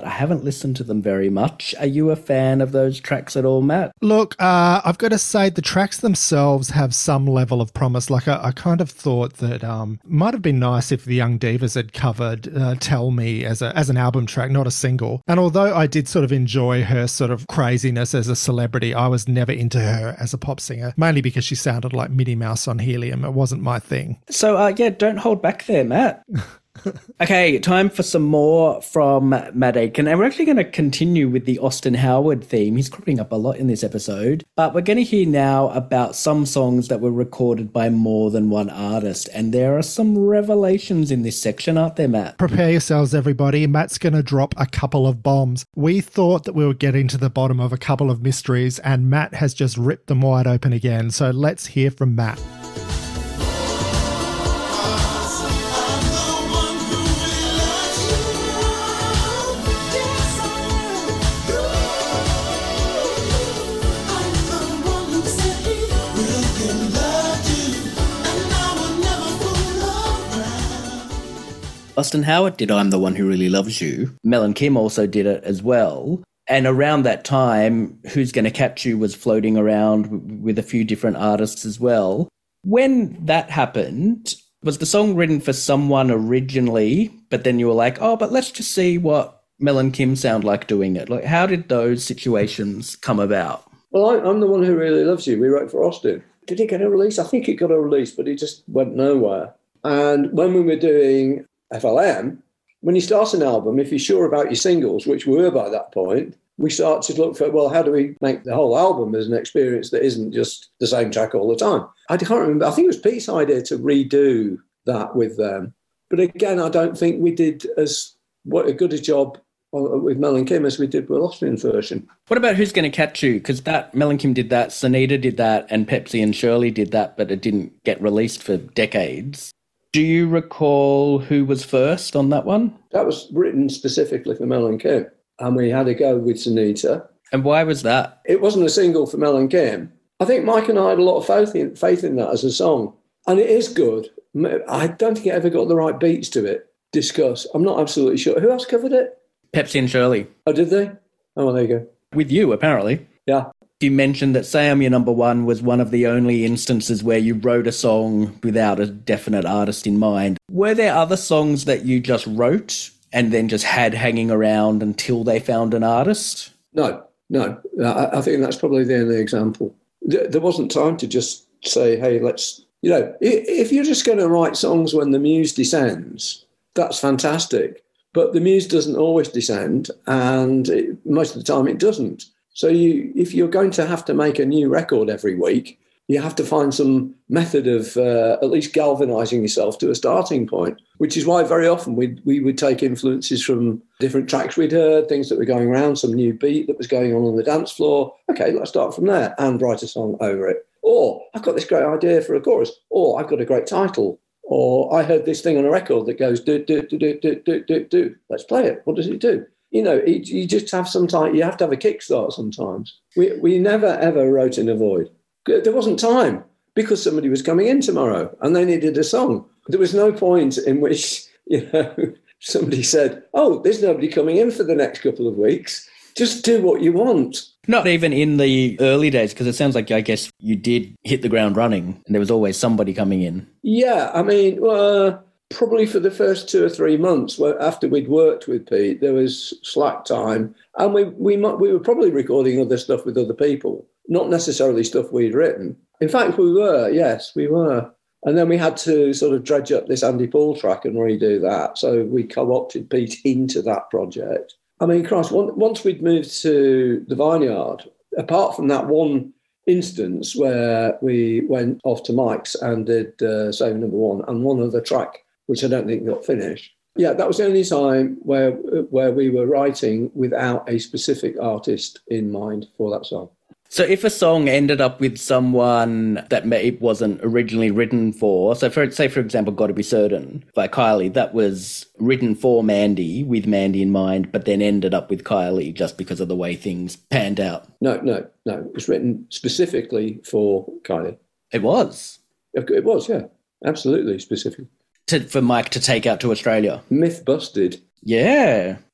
but I haven't listened to them very much. Are you a fan of those tracks at all, Matt? Look, uh, I've got to say the tracks themselves have some level of promise. Like I, I kind of thought that um, might have been nice if the Young Divas had covered uh, Tell Me as a as an album track, not a single. And although I did sort of enjoy her sort of craziness as a celebrity, I was never into her as a pop singer, mainly because she sounded like Minnie Mouse on helium. It wasn't my thing. So, uh, yeah, don't hold back there, Matt. Okay, time for some more from Matt Aitken. And we're actually going to continue with the Austin Howard theme. He's cropping up a lot in this episode. But we're going to hear now about some songs that were recorded by more than one artist. And there are some revelations in this section, aren't there, Matt? Prepare yourselves, everybody. Matt's going to drop a couple of bombs. We thought that we were getting to the bottom of a couple of mysteries, and Matt has just ripped them wide open again. So let's hear from Matt. Austin Howard did I'm the One Who Really Loves You. Mel and Kim also did it as well. And around that time, Who's Gonna Catch You was floating around w- with a few different artists as well. When that happened, was the song written for someone originally, but then you were like, oh, but let's just see what Mel and Kim sound like doing it? Like, how did those situations come about? Well, I, I'm the One Who Really Loves You. We wrote for Austin. Did it get a release? I think it got a release, but it just went nowhere. And when we were doing F L M, when you start an album, if you're sure about your singles, which we were by that point, we start to look for, well, how do we make the whole album as an experience that isn't just the same track all the time? I can't remember. I think it was Pete's idea to redo that with them. But again, I don't think we did as what a good a job with Mel and Kim as we did with Austin's version. What about Who's Gonna Catch You? Because that Mel and Kim did that, Sunita did that, and Pepsi and Shirley did that, but it didn't get released for decades. Do you recall who was first on that one? That was written specifically for Mel and Kim. And we had a go with Sunita. And why was that? It wasn't a single for Mel and Kim. I think Mike and I had a lot of faith in, faith in that as a song. And it is good. I don't think it ever got the right beats to it. Discuss. I'm not absolutely sure. Who else covered it? Pepsi and Shirley. Oh, did they? Oh, well, there you go. With you, apparently. Yeah. You mentioned that Say I'm Your Number One was one of the only instances where you wrote a song without a definite artist in mind. Were there other songs that you just wrote and then just had hanging around until they found an artist? No, no. I, I think that's probably the only example. There, there wasn't time to just say, hey, let's, you know, if you're just going to write songs when the muse descends, that's fantastic. But the muse doesn't always descend, and it, most of the time it doesn't. So you, if you're going to have to make a new record every week, you have to find some method of uh, at least galvanizing yourself to a starting point, which is why very often we we would take influences from different tracks we'd heard, things that were going around, some new beat that was going on on the dance floor. Okay, let's start from there and write a song over it. Or I've got this great idea for a chorus. Or I've got a great title. Or I heard this thing on a record that goes do, do, do, do, do, do, do, do. Let's play it. What does it do? You know, it, you just have some time. You have to have a kickstart sometimes. We we never, ever wrote in a void. There wasn't time because somebody was coming in tomorrow and they needed a song. There was no point in which, you know, somebody said, oh, there's nobody coming in for the next couple of weeks. Just do what you want. Not even in the early days, because it sounds like, I guess, you did hit the ground running and there was always somebody coming in. Yeah, I mean, uh, probably for the first two or three months where after we'd worked with Pete, there was slack time. And we we might, we were probably recording other stuff with other people, not necessarily stuff we'd written. In fact, we were, yes, we were. And then we had to sort of dredge up this Andy Paul track and redo that. So we co-opted Pete into that project. I mean, Christ, once we'd moved to the Vineyard, apart from that one instance where we went off to Mike's and did uh, Save Number One and one other track, which I don't think got finished. Yeah, that was the only time where where we were writing without a specific artist in mind for that song. So if a song ended up with someone that it wasn't originally written for, so for say, for example, Gotta Be Certain by Kylie, that was written for Mandy, with Mandy in mind, but then ended up with Kylie just because of the way things panned out. No, no, no. It was written specifically for Kylie. It was? It was, yeah. Absolutely specific. To, for Mike to take out to Australia. Myth busted. Yeah.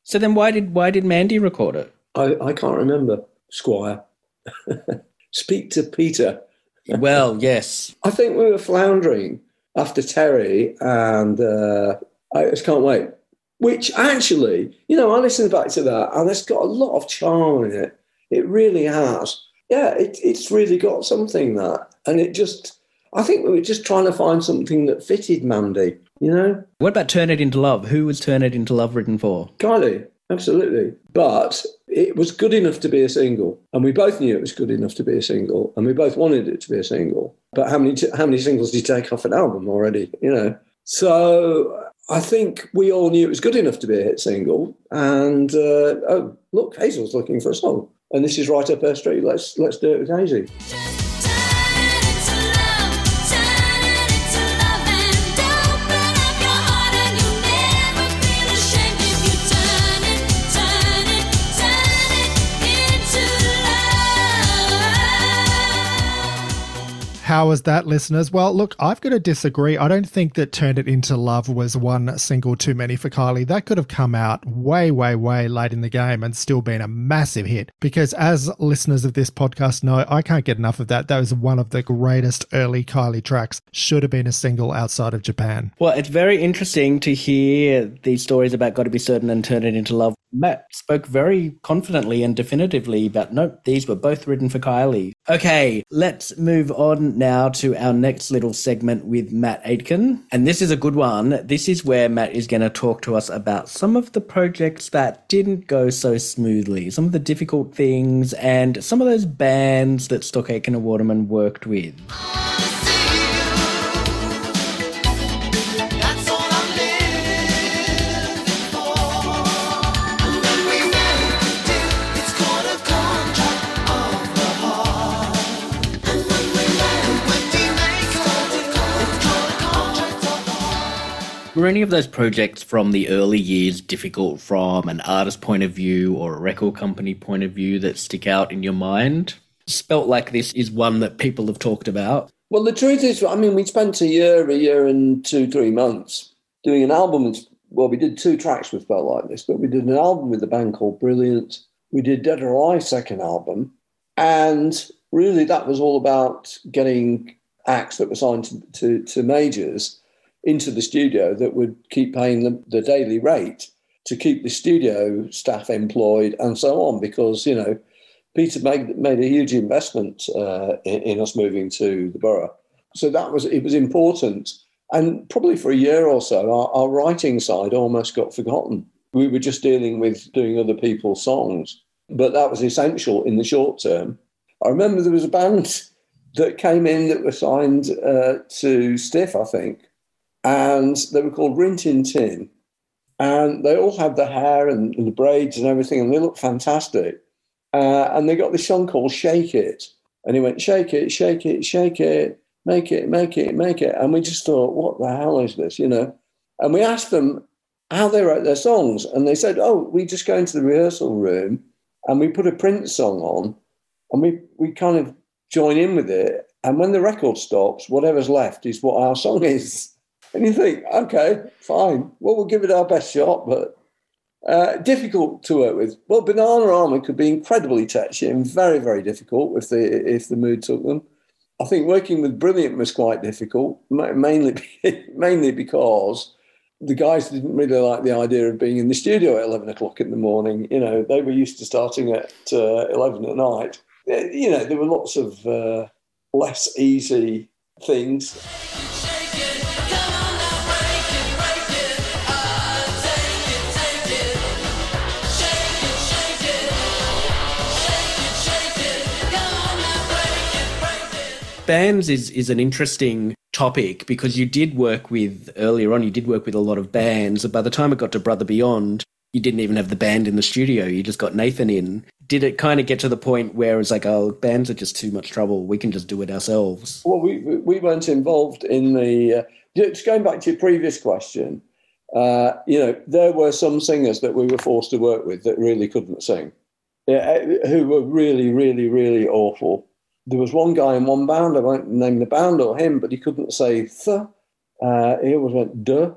So then why did why did Mandy record it? I, I can't remember, Squire. Speak to Peter. Well, yes. I think we were floundering after Terry, and uh, I just can't wait. Which actually, you know, I listened back to that, and it's got a lot of charm in it. It really has. Yeah, it, it's really got something, that. And it just, I think we were just trying to find something that fitted Mandy, you know? What about Turn It Into Love? Who was Turn It Into Love written for? Kylie, absolutely. But it was good enough to be a single, and we both knew it was good enough to be a single, and we both wanted it to be a single. But how many how many singles did you take off an album already, you know? So I think we all knew it was good enough to be a hit single, and uh, oh, look, Hazel's looking for a song. And this is right up her street. Let's let's do it with Hazy. How was that, listeners? Well, look, I've got to disagree. I don't think that Turn It Into Love was one single too many for Kylie. That could have come out way, way, way late in the game and still been a massive hit. Because as listeners of this podcast know, I can't get enough of that. That was one of the greatest early Kylie tracks. Should have been a single outside of Japan. Well, it's very interesting to hear these stories about Gotta Be Certain and Turn It Into Love. Matt spoke very confidently and definitively about, nope, these were both written for Kylie. Okay, let's move on now to our next little segment with Matt Aitken. And this is a good one. This is where Matt is going to talk to us about some of the projects that didn't go so smoothly, some of the difficult things, and some of those bands that Stock Aitken and Waterman worked with. Were any of those projects from the early years difficult from an artist point of view or a record company point of view that stick out in your mind? Spelt Like This is one that people have talked about. Well, the truth is, I mean, we spent a year, a year and two, three months doing an album. Well, we did two tracks with Spelt Like This, but we did an album with a band called Brilliant. We did Dead or Alive second album. And really that was all about getting acts that were signed to, to, to majors into the studio that would keep paying them the daily rate to keep the studio staff employed and so on, because, you know, Peter made, made a huge investment uh, in, in us moving to the borough. So that was, it was important. And probably for a year or so, our, our writing side almost got forgotten. We were just dealing with doing other people's songs, but that was essential in the short term. I remember there was a band that came in that was signed uh, to Stiff, I think, and they were called Rin Tin Tin, and they all had the hair and, and the braids and everything, and they looked fantastic. Uh, and they got this song called Shake It, and he went, shake it, shake it, shake it, make it, make it, make it. And we just thought, what the hell is this, you know? And we asked them how they wrote their songs, and they said, oh, we just go into the rehearsal room and we put a Prince song on, and we, we kind of join in with it. And when the record stops, whatever's left is what our song is. And you think, okay, fine. Well, we'll give it our best shot, but uh, difficult to work with. Well, Banana Armour could be incredibly touchy and very, very difficult if the if the mood took them. I think working with Brilliant was quite difficult, mainly mainly because the guys didn't really like the idea of being in the studio at eleven o'clock in the morning. You know, they were used to starting at uh, eleven at night. You know, there were lots of uh, less easy things. Bands is, is an interesting topic because you did work with, earlier on, you did work with a lot of bands. By the time it got to Brother Beyond, you didn't even have the band in the studio. You just got Nathan in. Did it kind of get to the point where it's like, oh, bands are just too much trouble. We can just do it ourselves? Well, we we weren't involved in the... Uh, just going back to your previous question, uh, you know, there were some singers that we were forced to work with that really couldn't sing, yeah, who were really, really, really awful. There was one guy in one band, I won't name the band or him, but he couldn't say th. Uh, he always went duh.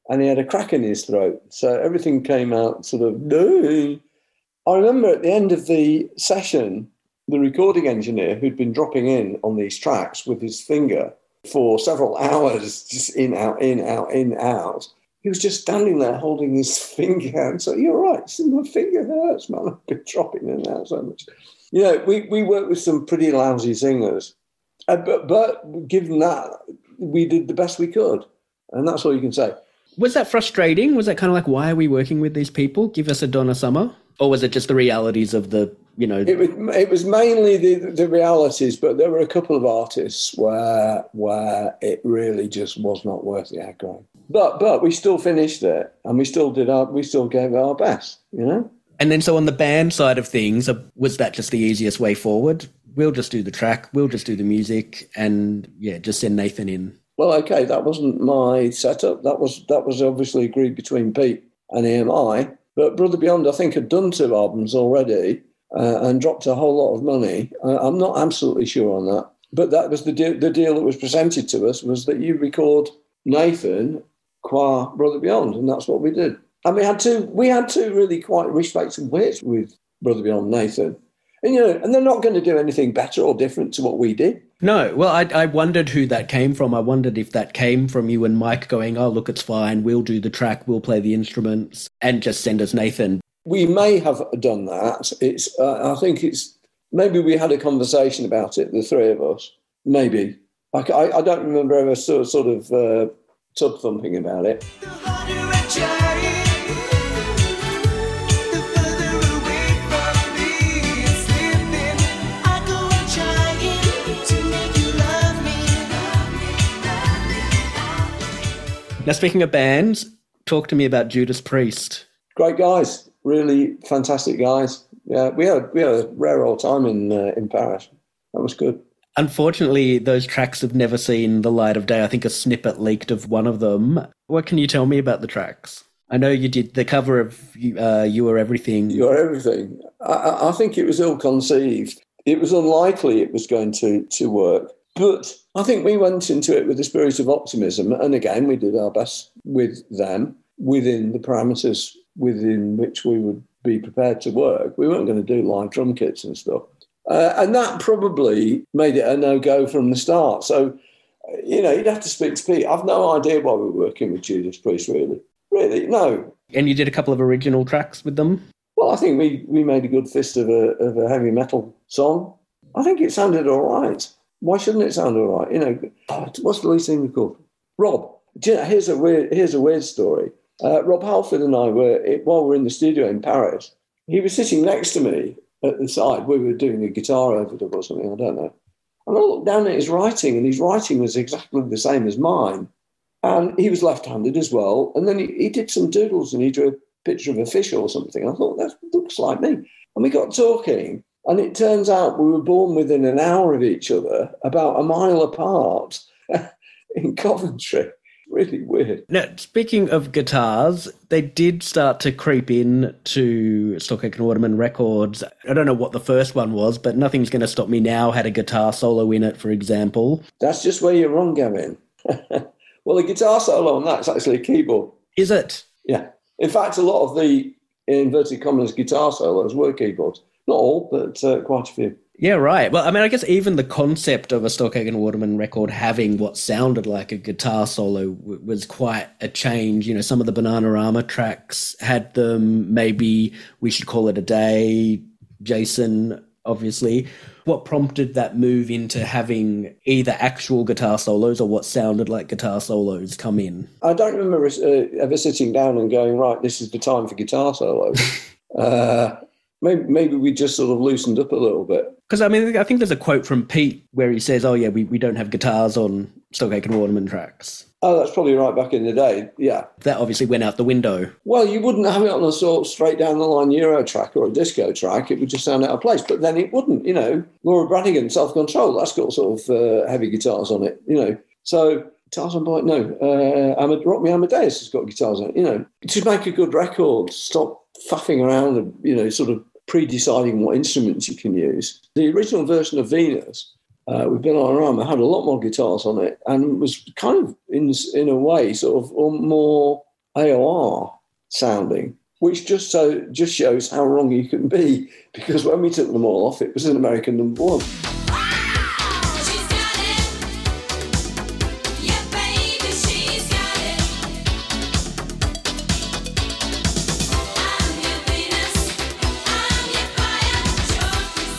and he had a crack in his throat. So everything came out sort of, no. I remember at the end of the session, the recording engineer who'd been dropping in on these tracks with his finger for several hours, just in, out, in, out, in, out. He was just standing there holding his finger out. So, you're right, my finger hurts, man. I've been dropping in and out so much. You know, we, we worked with some pretty lousy singers. Uh, but, but given that, we did the best we could. And that's all you can say. Was that frustrating? Was that kind of like, why are we working with these people? Give us a Donna Summer? Or was it just the realities of the, you know... It was, it was mainly the, the realities, but there were a couple of artists where where it really just was not worth the aggro. But but we still finished it, and we still did our, we still gave it our best, you know? And then so on the band side of things, uh, was that just the easiest way forward? We'll just do the track, we'll just do the music, and yeah, just send Nathan in. Well, okay, that wasn't my setup. That was that was obviously agreed between Pete and E M I. But Brother Beyond, I think, had done two albums already uh, and dropped a whole lot of money. Uh, I'm not absolutely sure on that. But that was the, de- the deal that was presented to us, was that you record Nathan qua Brother Beyond, and that's what we did. And we had two, we had two really quite respectable hits with Brother Beyond, Nathan. And, you know, and they're not going to do anything better or different to what we did. No, well, I, I wondered who that came from. I wondered if that came from you and Mike going, oh, look, it's fine. We'll do the track. We'll play the instruments and just send us Nathan. We may have done that. It's. Uh, I think it's, maybe we had a conversation about it, the three of us. Maybe. I, I, I don't remember ever sort of, sort of uh, tub thumping about it. Now, speaking of bands, talk to me about Judas Priest. Great guys, really fantastic guys. Yeah, we had we had a rare old time in uh, in Paris. That was good. Unfortunately, those tracks have never seen the light of day. I think a snippet leaked of one of them. What can you tell me about the tracks? I know you did the cover of uh, You Are Everything. You Are Everything. I, I think it was ill-conceived. It was unlikely it was going to, to work. But I think we went into it with the spirit of optimism. And again, we did our best with them within the parameters within which we would be prepared to work. We weren't going to do live drum kits and stuff. Uh, and that probably made it a no-go from the start. So, you know, you'd have to speak to Pete. I've no idea why we're working with Judas Priest, really. Really, no. And you did a couple of original tracks with them? Well, I think we, we made a good fist of a, of a heavy metal song. I think it sounded all right. Why shouldn't it sound all right? You know, what's the lead singer called? Rob. Do you know, here's a weird, here's a weird story. Uh, Rob Halford and I were, while we were in the studio in Paris, he was sitting next to me at the side. We were doing a guitar overdub or something, I don't know. And I looked down at his writing, and his writing was exactly the same as mine. And he was left-handed as well. And then he, he did some doodles, and he drew a picture of a fish or something. I thought, that looks like me. And we got talking, and it turns out we were born within an hour of each other, about a mile apart in Coventry. Really weird. Now, speaking of guitars, they did start to creep in to Stock Aitken Waterman Records. I don't know what the first one was, but Nothing's Gonna Stop Me Now had a guitar solo in it, for example. That's just where you're wrong, Gavin. Well, the guitar solo on that's actually a keyboard. Is it? Yeah. In fact, a lot of the inverted commas guitar solos were keyboards. Not all, but uh, quite a few. Yeah, right. Well, I mean, I guess even the concept of a Stock Aitken Waterman record having what sounded like a guitar solo w- was quite a change. You know, some of the Bananarama tracks had them. Maybe We Should Call It a Day, Jason, obviously. What prompted that move into having either actual guitar solos or what sounded like guitar solos come in? I don't remember uh, ever sitting down and going, right, this is the time for guitar solos. uh, maybe, maybe we just sort of loosened up a little bit. Because, I mean, I think there's a quote from Pete where he says, oh, yeah, we, we don't have guitars on Stock Aitken Waterman tracks. Oh, that's probably right back in the day, yeah. That obviously went out the window. Well, you wouldn't have it on a sort of straight down the line Euro track or a disco track. It would just sound out of place. But then it wouldn't, you know. Laura Branigan, Self-Control, that's got sort of uh, heavy guitars on it, you know. So, guitars on bike, no. Uh, Amad- Rock Me Amadeus has got guitars on it, you know. To make a good record, stop faffing around and, you know, sort of pre-deciding what instruments you can use. The original version of Venus, uh, with Bananarama, had a lot more guitars on it and was kind of, in in a way, sort of more A O R sounding, which just so just shows how wrong you can be. Because when we took them all off, it was an American number one. She's got it. Yeah, baby, she's got it. I'm your Venus. I'm your fire.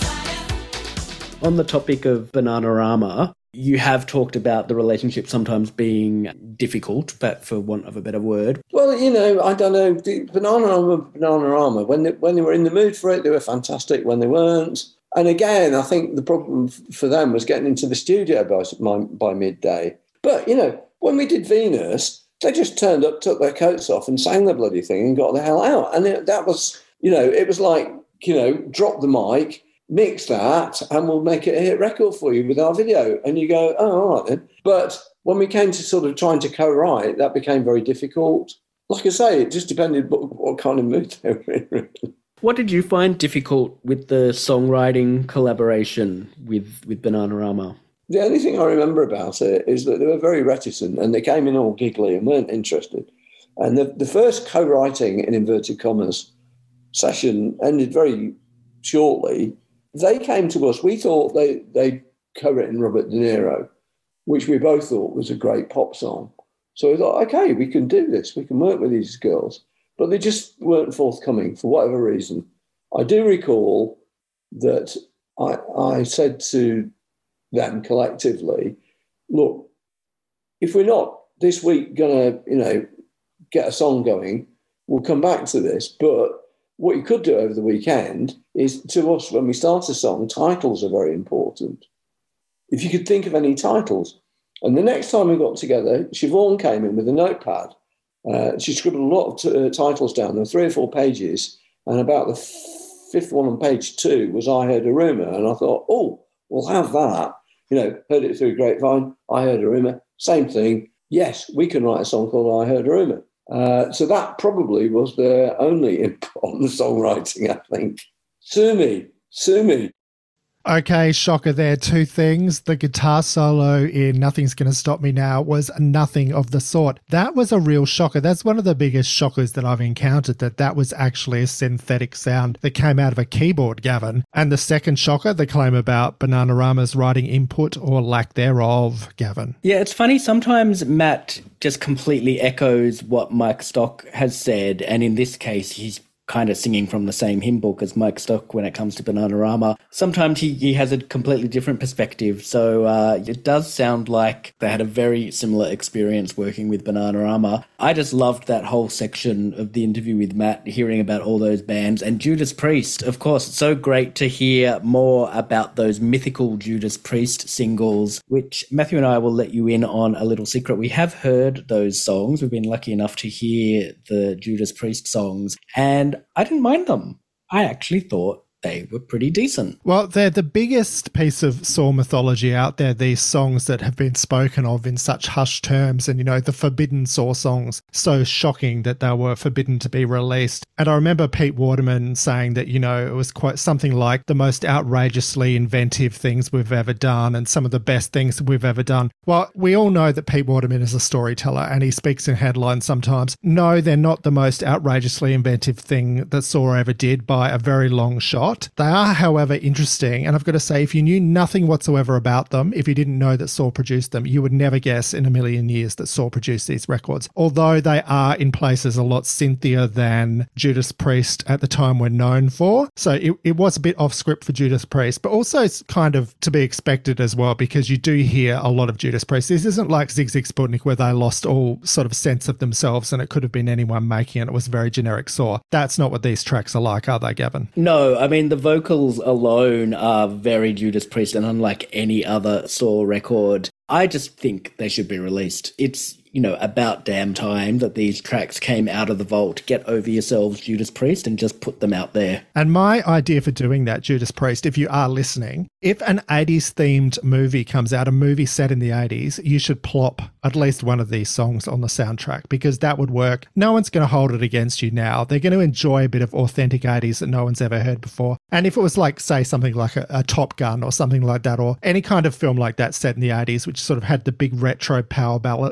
Your desire. On the topic of Bananarama, you have talked about the relationship sometimes being difficult, but for want of a better word. Well, you know, I don't know. The Bananarama, Bananarama, when they, when they were in the mood for it, they were fantastic. When they weren't, and again, I think the problem f- for them was getting into the studio by, by, by midday. But, you know, when we did Venus, they just turned up, took their coats off and sang the bloody thing and got the hell out. And it, that was, you know, it was like, you know, drop the mic, mix that, and we'll make it a hit record for you with our video. And you go, oh, all right then. But when we came to sort of trying to co-write, that became very difficult. Like I say, it just depended what, what kind of mood they were in, really. What did you find difficult with the songwriting collaboration with, with Bananarama? The only thing I remember about it is that they were very reticent and they came in all giggly and weren't interested. And the, the first co-writing, in inverted commas, session ended very shortly. They came to us. We thought they, they'd co-written Robert De Niro, which we both thought was a great pop song. So we thought, okay, we can do this. We can work with these girls. But they just weren't forthcoming for whatever reason. I do recall that I, I said to them collectively, look, if we're not this week going to, you know, get a song going, we'll come back to this. But what you could do over the weekend is, to us, when we start a song, titles are very important. If you could think of any titles. And the next time we got together, Siobhan came in with a notepad. Uh, she scribbled a lot of t- uh, titles down. There were three or four pages, and about the f- fifth one on page two was I Heard a Rumour. And I thought, oh, we'll have that. You know, heard it through grapevine, I Heard a Rumour, same thing. Yes, we can write a song called I Heard a Rumour. Uh, so that probably was their only input on the songwriting, I think. Sue me, sue me. Okay, shocker there. Two things. The guitar solo in Nothing's Gonna Stop Me Now was nothing of the sort. That was a real shocker. That's one of the biggest shockers that I've encountered, that that was actually a synthetic sound that came out of a keyboard, Gavin. And the second shocker, the claim about Bananarama's writing input or lack thereof, Gavin. Yeah, it's funny. Sometimes Matt just completely echoes what Mike Stock has said. And in this case, he's kind of singing from the same hymn book as Mike Stock when it comes to Bananarama. Sometimes he, he has a completely different perspective. So uh, it does sound like they had a very similar experience working with Bananarama. I just loved that whole section of the interview with Matt, hearing about all those bands. And Judas Priest, of course, it's so great to hear more about those mythical Judas Priest singles, which Matthew and I will let you in on a little secret. We have heard those songs. We've been lucky enough to hear the Judas Priest songs, and I didn't mind them. I actually thought they were pretty decent. Well, they're the biggest piece of Saw mythology out there, these songs that have been spoken of in such hushed terms, and, you know, the forbidden Saw songs, so shocking that they were forbidden to be released. And I remember Pete Waterman saying that, you know, it was quite something like the most outrageously inventive things we've ever done and some of the best things we've ever done. Well, we all know that Pete Waterman is a storyteller and he speaks in headlines sometimes. No, they're not the most outrageously inventive thing that Saw ever did by a very long shot. They are, however, interesting, and I've got to say, if you knew nothing whatsoever about them, if you didn't know that Saw produced them, you would never guess in a million years that Saw produced these records, although they are in places a lot synthier than Judas Priest at the time were known for. So it, it was a bit off script for Judas Priest, but also it's kind of to be expected as well, because you do hear a lot of Judas Priest. This isn't like Zig Zig Sputnik where they lost all sort of sense of themselves and it could have been anyone making it. It was very generic Saw. That's not what these tracks are like, are they, Gavin? No, I mean, the vocals alone are very Judas Priest and unlike any other Saw record. I just think they should be released. It's, you know, about damn time that these tracks came out of the vault. Get over yourselves, Judas Priest, and just put them out there. And my idea for doing that, Judas Priest, if you are listening, if an eighties themed movie comes out, a movie set in the eighties, you should plop at least one of these songs on the soundtrack, because that would work. No one's going to hold it against you now. They're going to enjoy a bit of authentic eighties that no one's ever heard before. And if it was like, say, something like a, a Top Gun or something like that, or any kind of film like that set in the eighties, which sort of had the big retro power ballad feel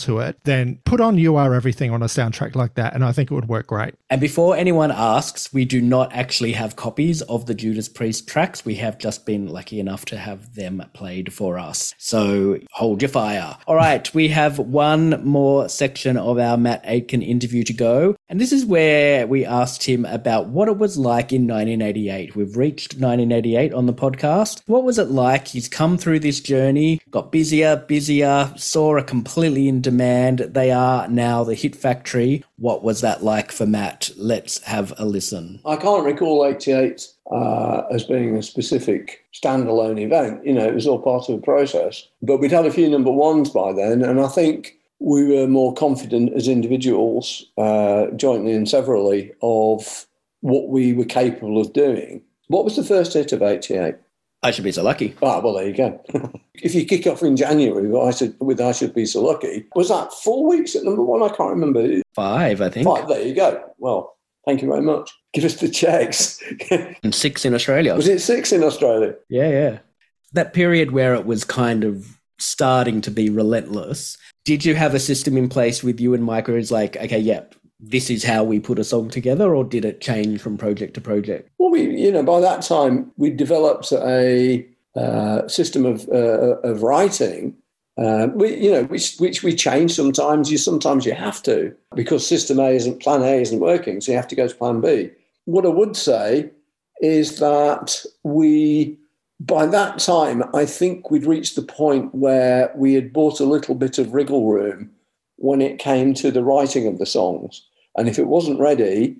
to it, then put on You Are Everything on a soundtrack like that, and I think it would work great. And before anyone asks, we do not actually have copies of the Judas Priest tracks. We have just been lucky enough to have them played for us. So hold your fire. All right, we have one more section of our Matt Aitken interview to go. And this is where we asked him about what it was like in nineteen eighty-eight. We've reached nineteen eighty-eight on the podcast. What was it like? He's come through this journey, got busier, busier, saw a completely in demand. They are now the Hit Factory. What was that like for Matt? Let's have a listen. I can't recall eighty-eight uh, as being a specific standalone event. You know, it was all part of a process. But we'd had a few number ones by then, and I think we were more confident as individuals, uh, jointly and severally, of what we were capable of doing. What was the first hit of eighty-eight? I Should Be So Lucky. Ah, well, there you go. If you kick off in January with I, should, with I Should Be So Lucky, was that four weeks at number one? I can't remember. Five, I think. Five, there you go. Well, thank you very much. Give us the checks. And six in Australia. Was it six in Australia? Yeah, yeah. That period where it was kind of starting to be relentless, did you have a system in place with you and Mike where it's like, okay, yeah, this is how we put a song together, or did it change from project to project? Well, we, you know, by that time, we developed a uh, system of uh, of writing, uh, we, you know, which which we change sometimes. You sometimes you have to, because system A isn't plan A isn't working, so you have to go to plan B. What I would say is that we, by that time, I think we'd reached the point where we had bought a little bit of wriggle room when it came to the writing of the songs. And if it wasn't ready,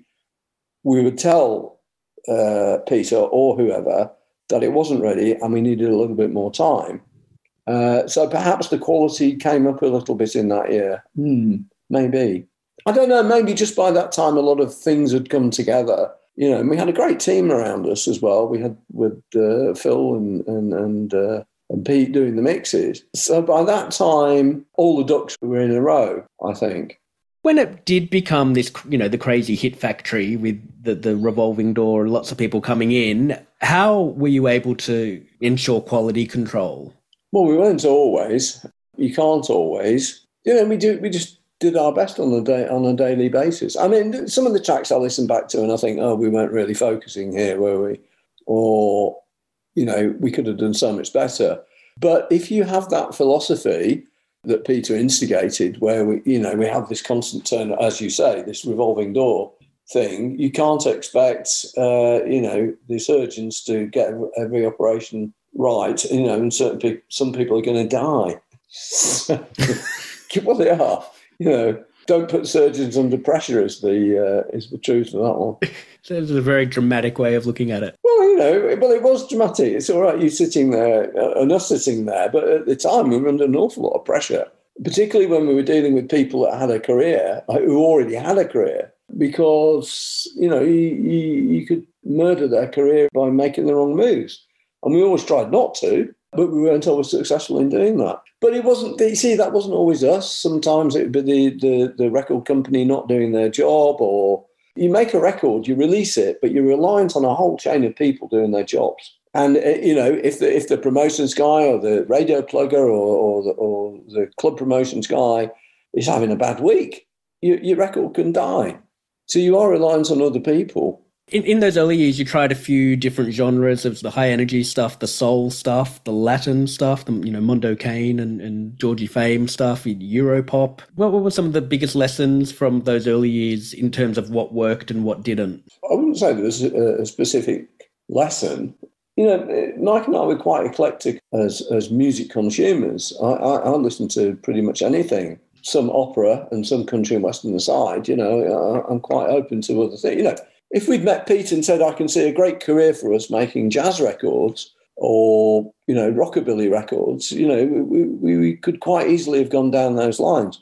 we would tell uh, Peter or whoever that it wasn't ready and we needed a little bit more time. Uh, so perhaps the quality came up a little bit in that year. Hmm, maybe. I don't know, maybe just by that time a lot of things had come together. You know, and we had a great team around us as well. We had with uh, Phil and and and, uh, and Pete doing the mixes. So by that time, all the ducks were in a row, I think. When it did become this, you know, the crazy Hit Factory with the, the revolving door, lots of people coming in, how were you able to ensure quality control? Well, we weren't always. You can't always. You know, we do. We just did our best on a day on a daily basis. I mean, some of the tracks I listen back to and I think, oh, we weren't really focusing here, were we? Or, you know, we could have done so much better. But if you have that philosophy that Peter instigated, where we, you know, we have this constant turn, as you say, this revolving door thing, you can't expect, uh, you know, the surgeons to get every operation right, you know, and certain people, some people are going to die. Well, they are. You know, don't put surgeons under pressure is the uh, is the truth of that one. So it's a very dramatic way of looking at it. Well, you know, well, it was dramatic. It's all right, you sitting there uh, and us sitting there, but at the time we were under an awful lot of pressure, particularly when we were dealing with people that had a career, who already had a career, because, you know, you, you, you could murder their career by making the wrong moves. And we always tried not to, but we weren't always successful in doing that. But it wasn't, you see, that wasn't always us. Sometimes it would be the, the, the record company not doing their job, or you make a record, you release it, but you're reliant on a whole chain of people doing their jobs. And, you know, if the if the promotions guy or the radio plugger or, or, the, or the club promotions guy is having a bad week, you, your record can die. So you are reliant on other people. In, in those early years, you tried a few different genres. There was the high energy stuff, the soul stuff, the Latin stuff, the, you know, Mondo Cane and, and Georgie Fame stuff, Europop. What, what were some of the biggest lessons from those early years in terms of what worked and what didn't? I wouldn't say there was a, a specific lesson. You know, Mike and I were quite eclectic as, as music consumers. I, I, I listened to pretty much anything. Some opera and some country and western aside, you know, I, I'm quite open to other things. You know, if we'd met Pete and said, I can see a great career for us making jazz records or, you know, rockabilly records, you know, we, we, we could quite easily have gone down those lines.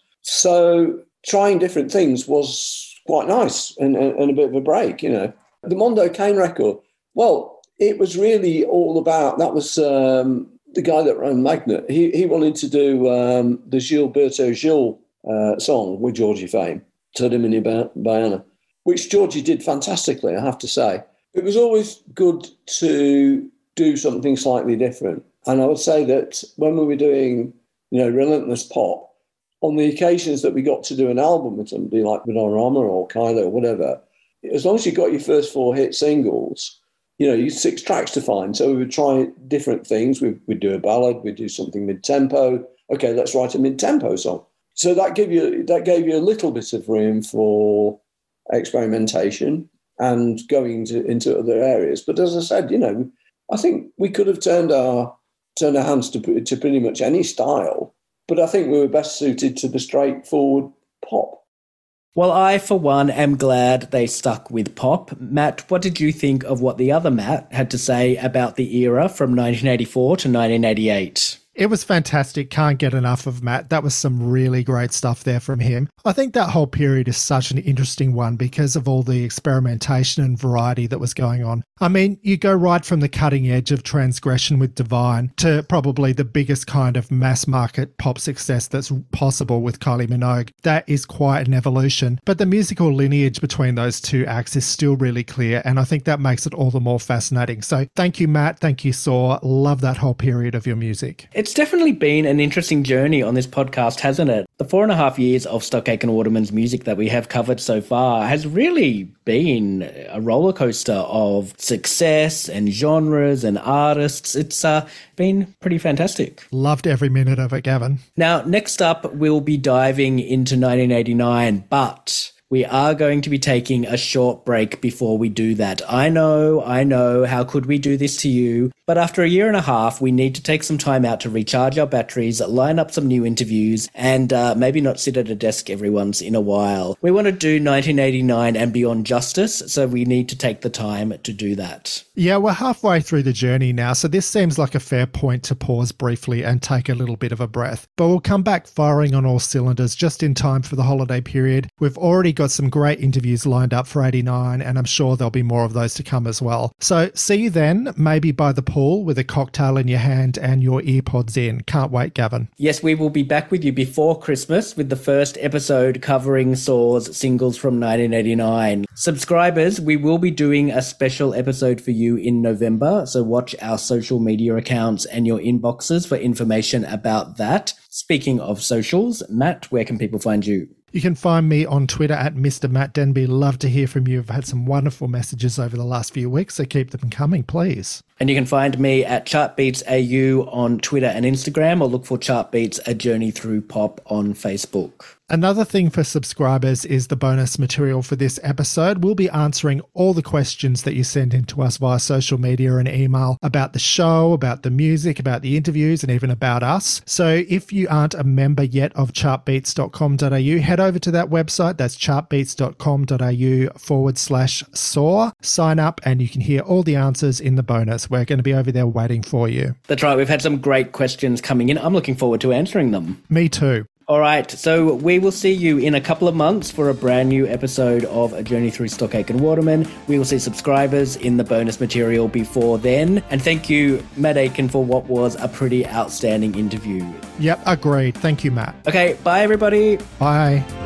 So trying different things was quite nice and, and, and a bit of a break, you know. The Mondo Cane record, well, it was really all about, that was um, the guy that ran Magnet. He, he wanted to do um, the Gilberto Gil uh, song with Georgie Fame, Todimini Baiana, which Georgie did fantastically, I have to say. It was always good to do something slightly different. And I would say that when we were doing, you know, Relentless Pop, on the occasions that we got to do an album with somebody like Bananarama or Kylie or whatever, as long as you got your first four hit singles, you know, you had six tracks to find. So we would try different things. We'd, we'd do a ballad, we'd do something mid-tempo. Okay, let's write a mid-tempo song. So that gave you that gave you a little bit of room for experimentation and going into, into other areas. But as I said, you know, I think we could have turned our turned our hands to, to pretty much any style, but I think we were best suited to the straightforward pop. Well, I, for one, am glad they stuck with pop. Matt, what did you think of what the other Matt had to say about the era from nineteen eighty-four to nineteen eighty-eight? It was fantastic. Can't get enough of Matt. That was some really great stuff there from him. I think that whole period is such an interesting one because of all the experimentation and variety that was going on. I mean, you go right from the cutting edge of Transgression with Divine to probably the biggest kind of mass market pop success that's possible with Kylie Minogue. That is quite an evolution. But the musical lineage between those two acts is still really clear, and I think that makes it all the more fascinating. So thank you, Matt. Thank you, Saw. Love that whole period of your music. It's definitely been an interesting journey on this podcast, hasn't it? The four and a half years of Stockache and Waterman's music that we have covered so far has really been a roller coaster of success and genres and artists. It's uh, been pretty fantastic. Loved every minute of it, Gavin. Now, next up, we'll be diving into nineteen eighty-nine, but we are going to be taking a short break before we do that. I know, I know, how could we do this to you? But after a year and a half, we need to take some time out to recharge our batteries, line up some new interviews, and uh, maybe not sit at a desk every once in a while. We want to do nineteen eighty-nine and beyond justice, so we need to take the time to do that. Yeah, we're halfway through the journey now, so this seems like a fair point to pause briefly and take a little bit of a breath. But we'll come back firing on all cylinders just in time for the holiday period. We've already got some great interviews lined up for eighty-nine, and I'm sure there'll be more of those to come as well. So see you then, maybe by the pool with a cocktail in your hand and your earpods in. Can't wait, Gavin. Yes, we will be back with you before Christmas with the first episode covering Saw's singles from nineteen eighty-nine. Subscribers, we will be doing a special episode for you in November, so watch our social media accounts and your inboxes for information about that. Speaking of socials, Matt, where can people find you? You can find me on Twitter at Mister Matt Denby. Love to hear from you. I've had some wonderful messages over the last few weeks, so keep them coming, please. And you can find me at Chartbeats A U on Twitter and Instagram, or look for Chartbeats, A Journey Through Pop on Facebook. Another thing for subscribers is the bonus material for this episode. We'll be answering all the questions that you send in to us via social media and email about the show, about the music, about the interviews, and even about us. So if you aren't a member yet of chartbeats dot com dot a u, head over to that website. That's chartbeats dot com dot a u forward slash saw. Sign up and you can hear all the answers in the bonus. We're going to be over there waiting for you. That's right. We've had some great questions coming in. I'm looking forward to answering them. Me too. All right, so we will see you in a couple of months for a brand new episode of A Journey Through Stockache and Waterman. We will see subscribers in the bonus material before then. And thank you, Matt Aitken, for what was a pretty outstanding interview. Yep, agreed. Thank you, Matt. Okay, bye, everybody. Bye.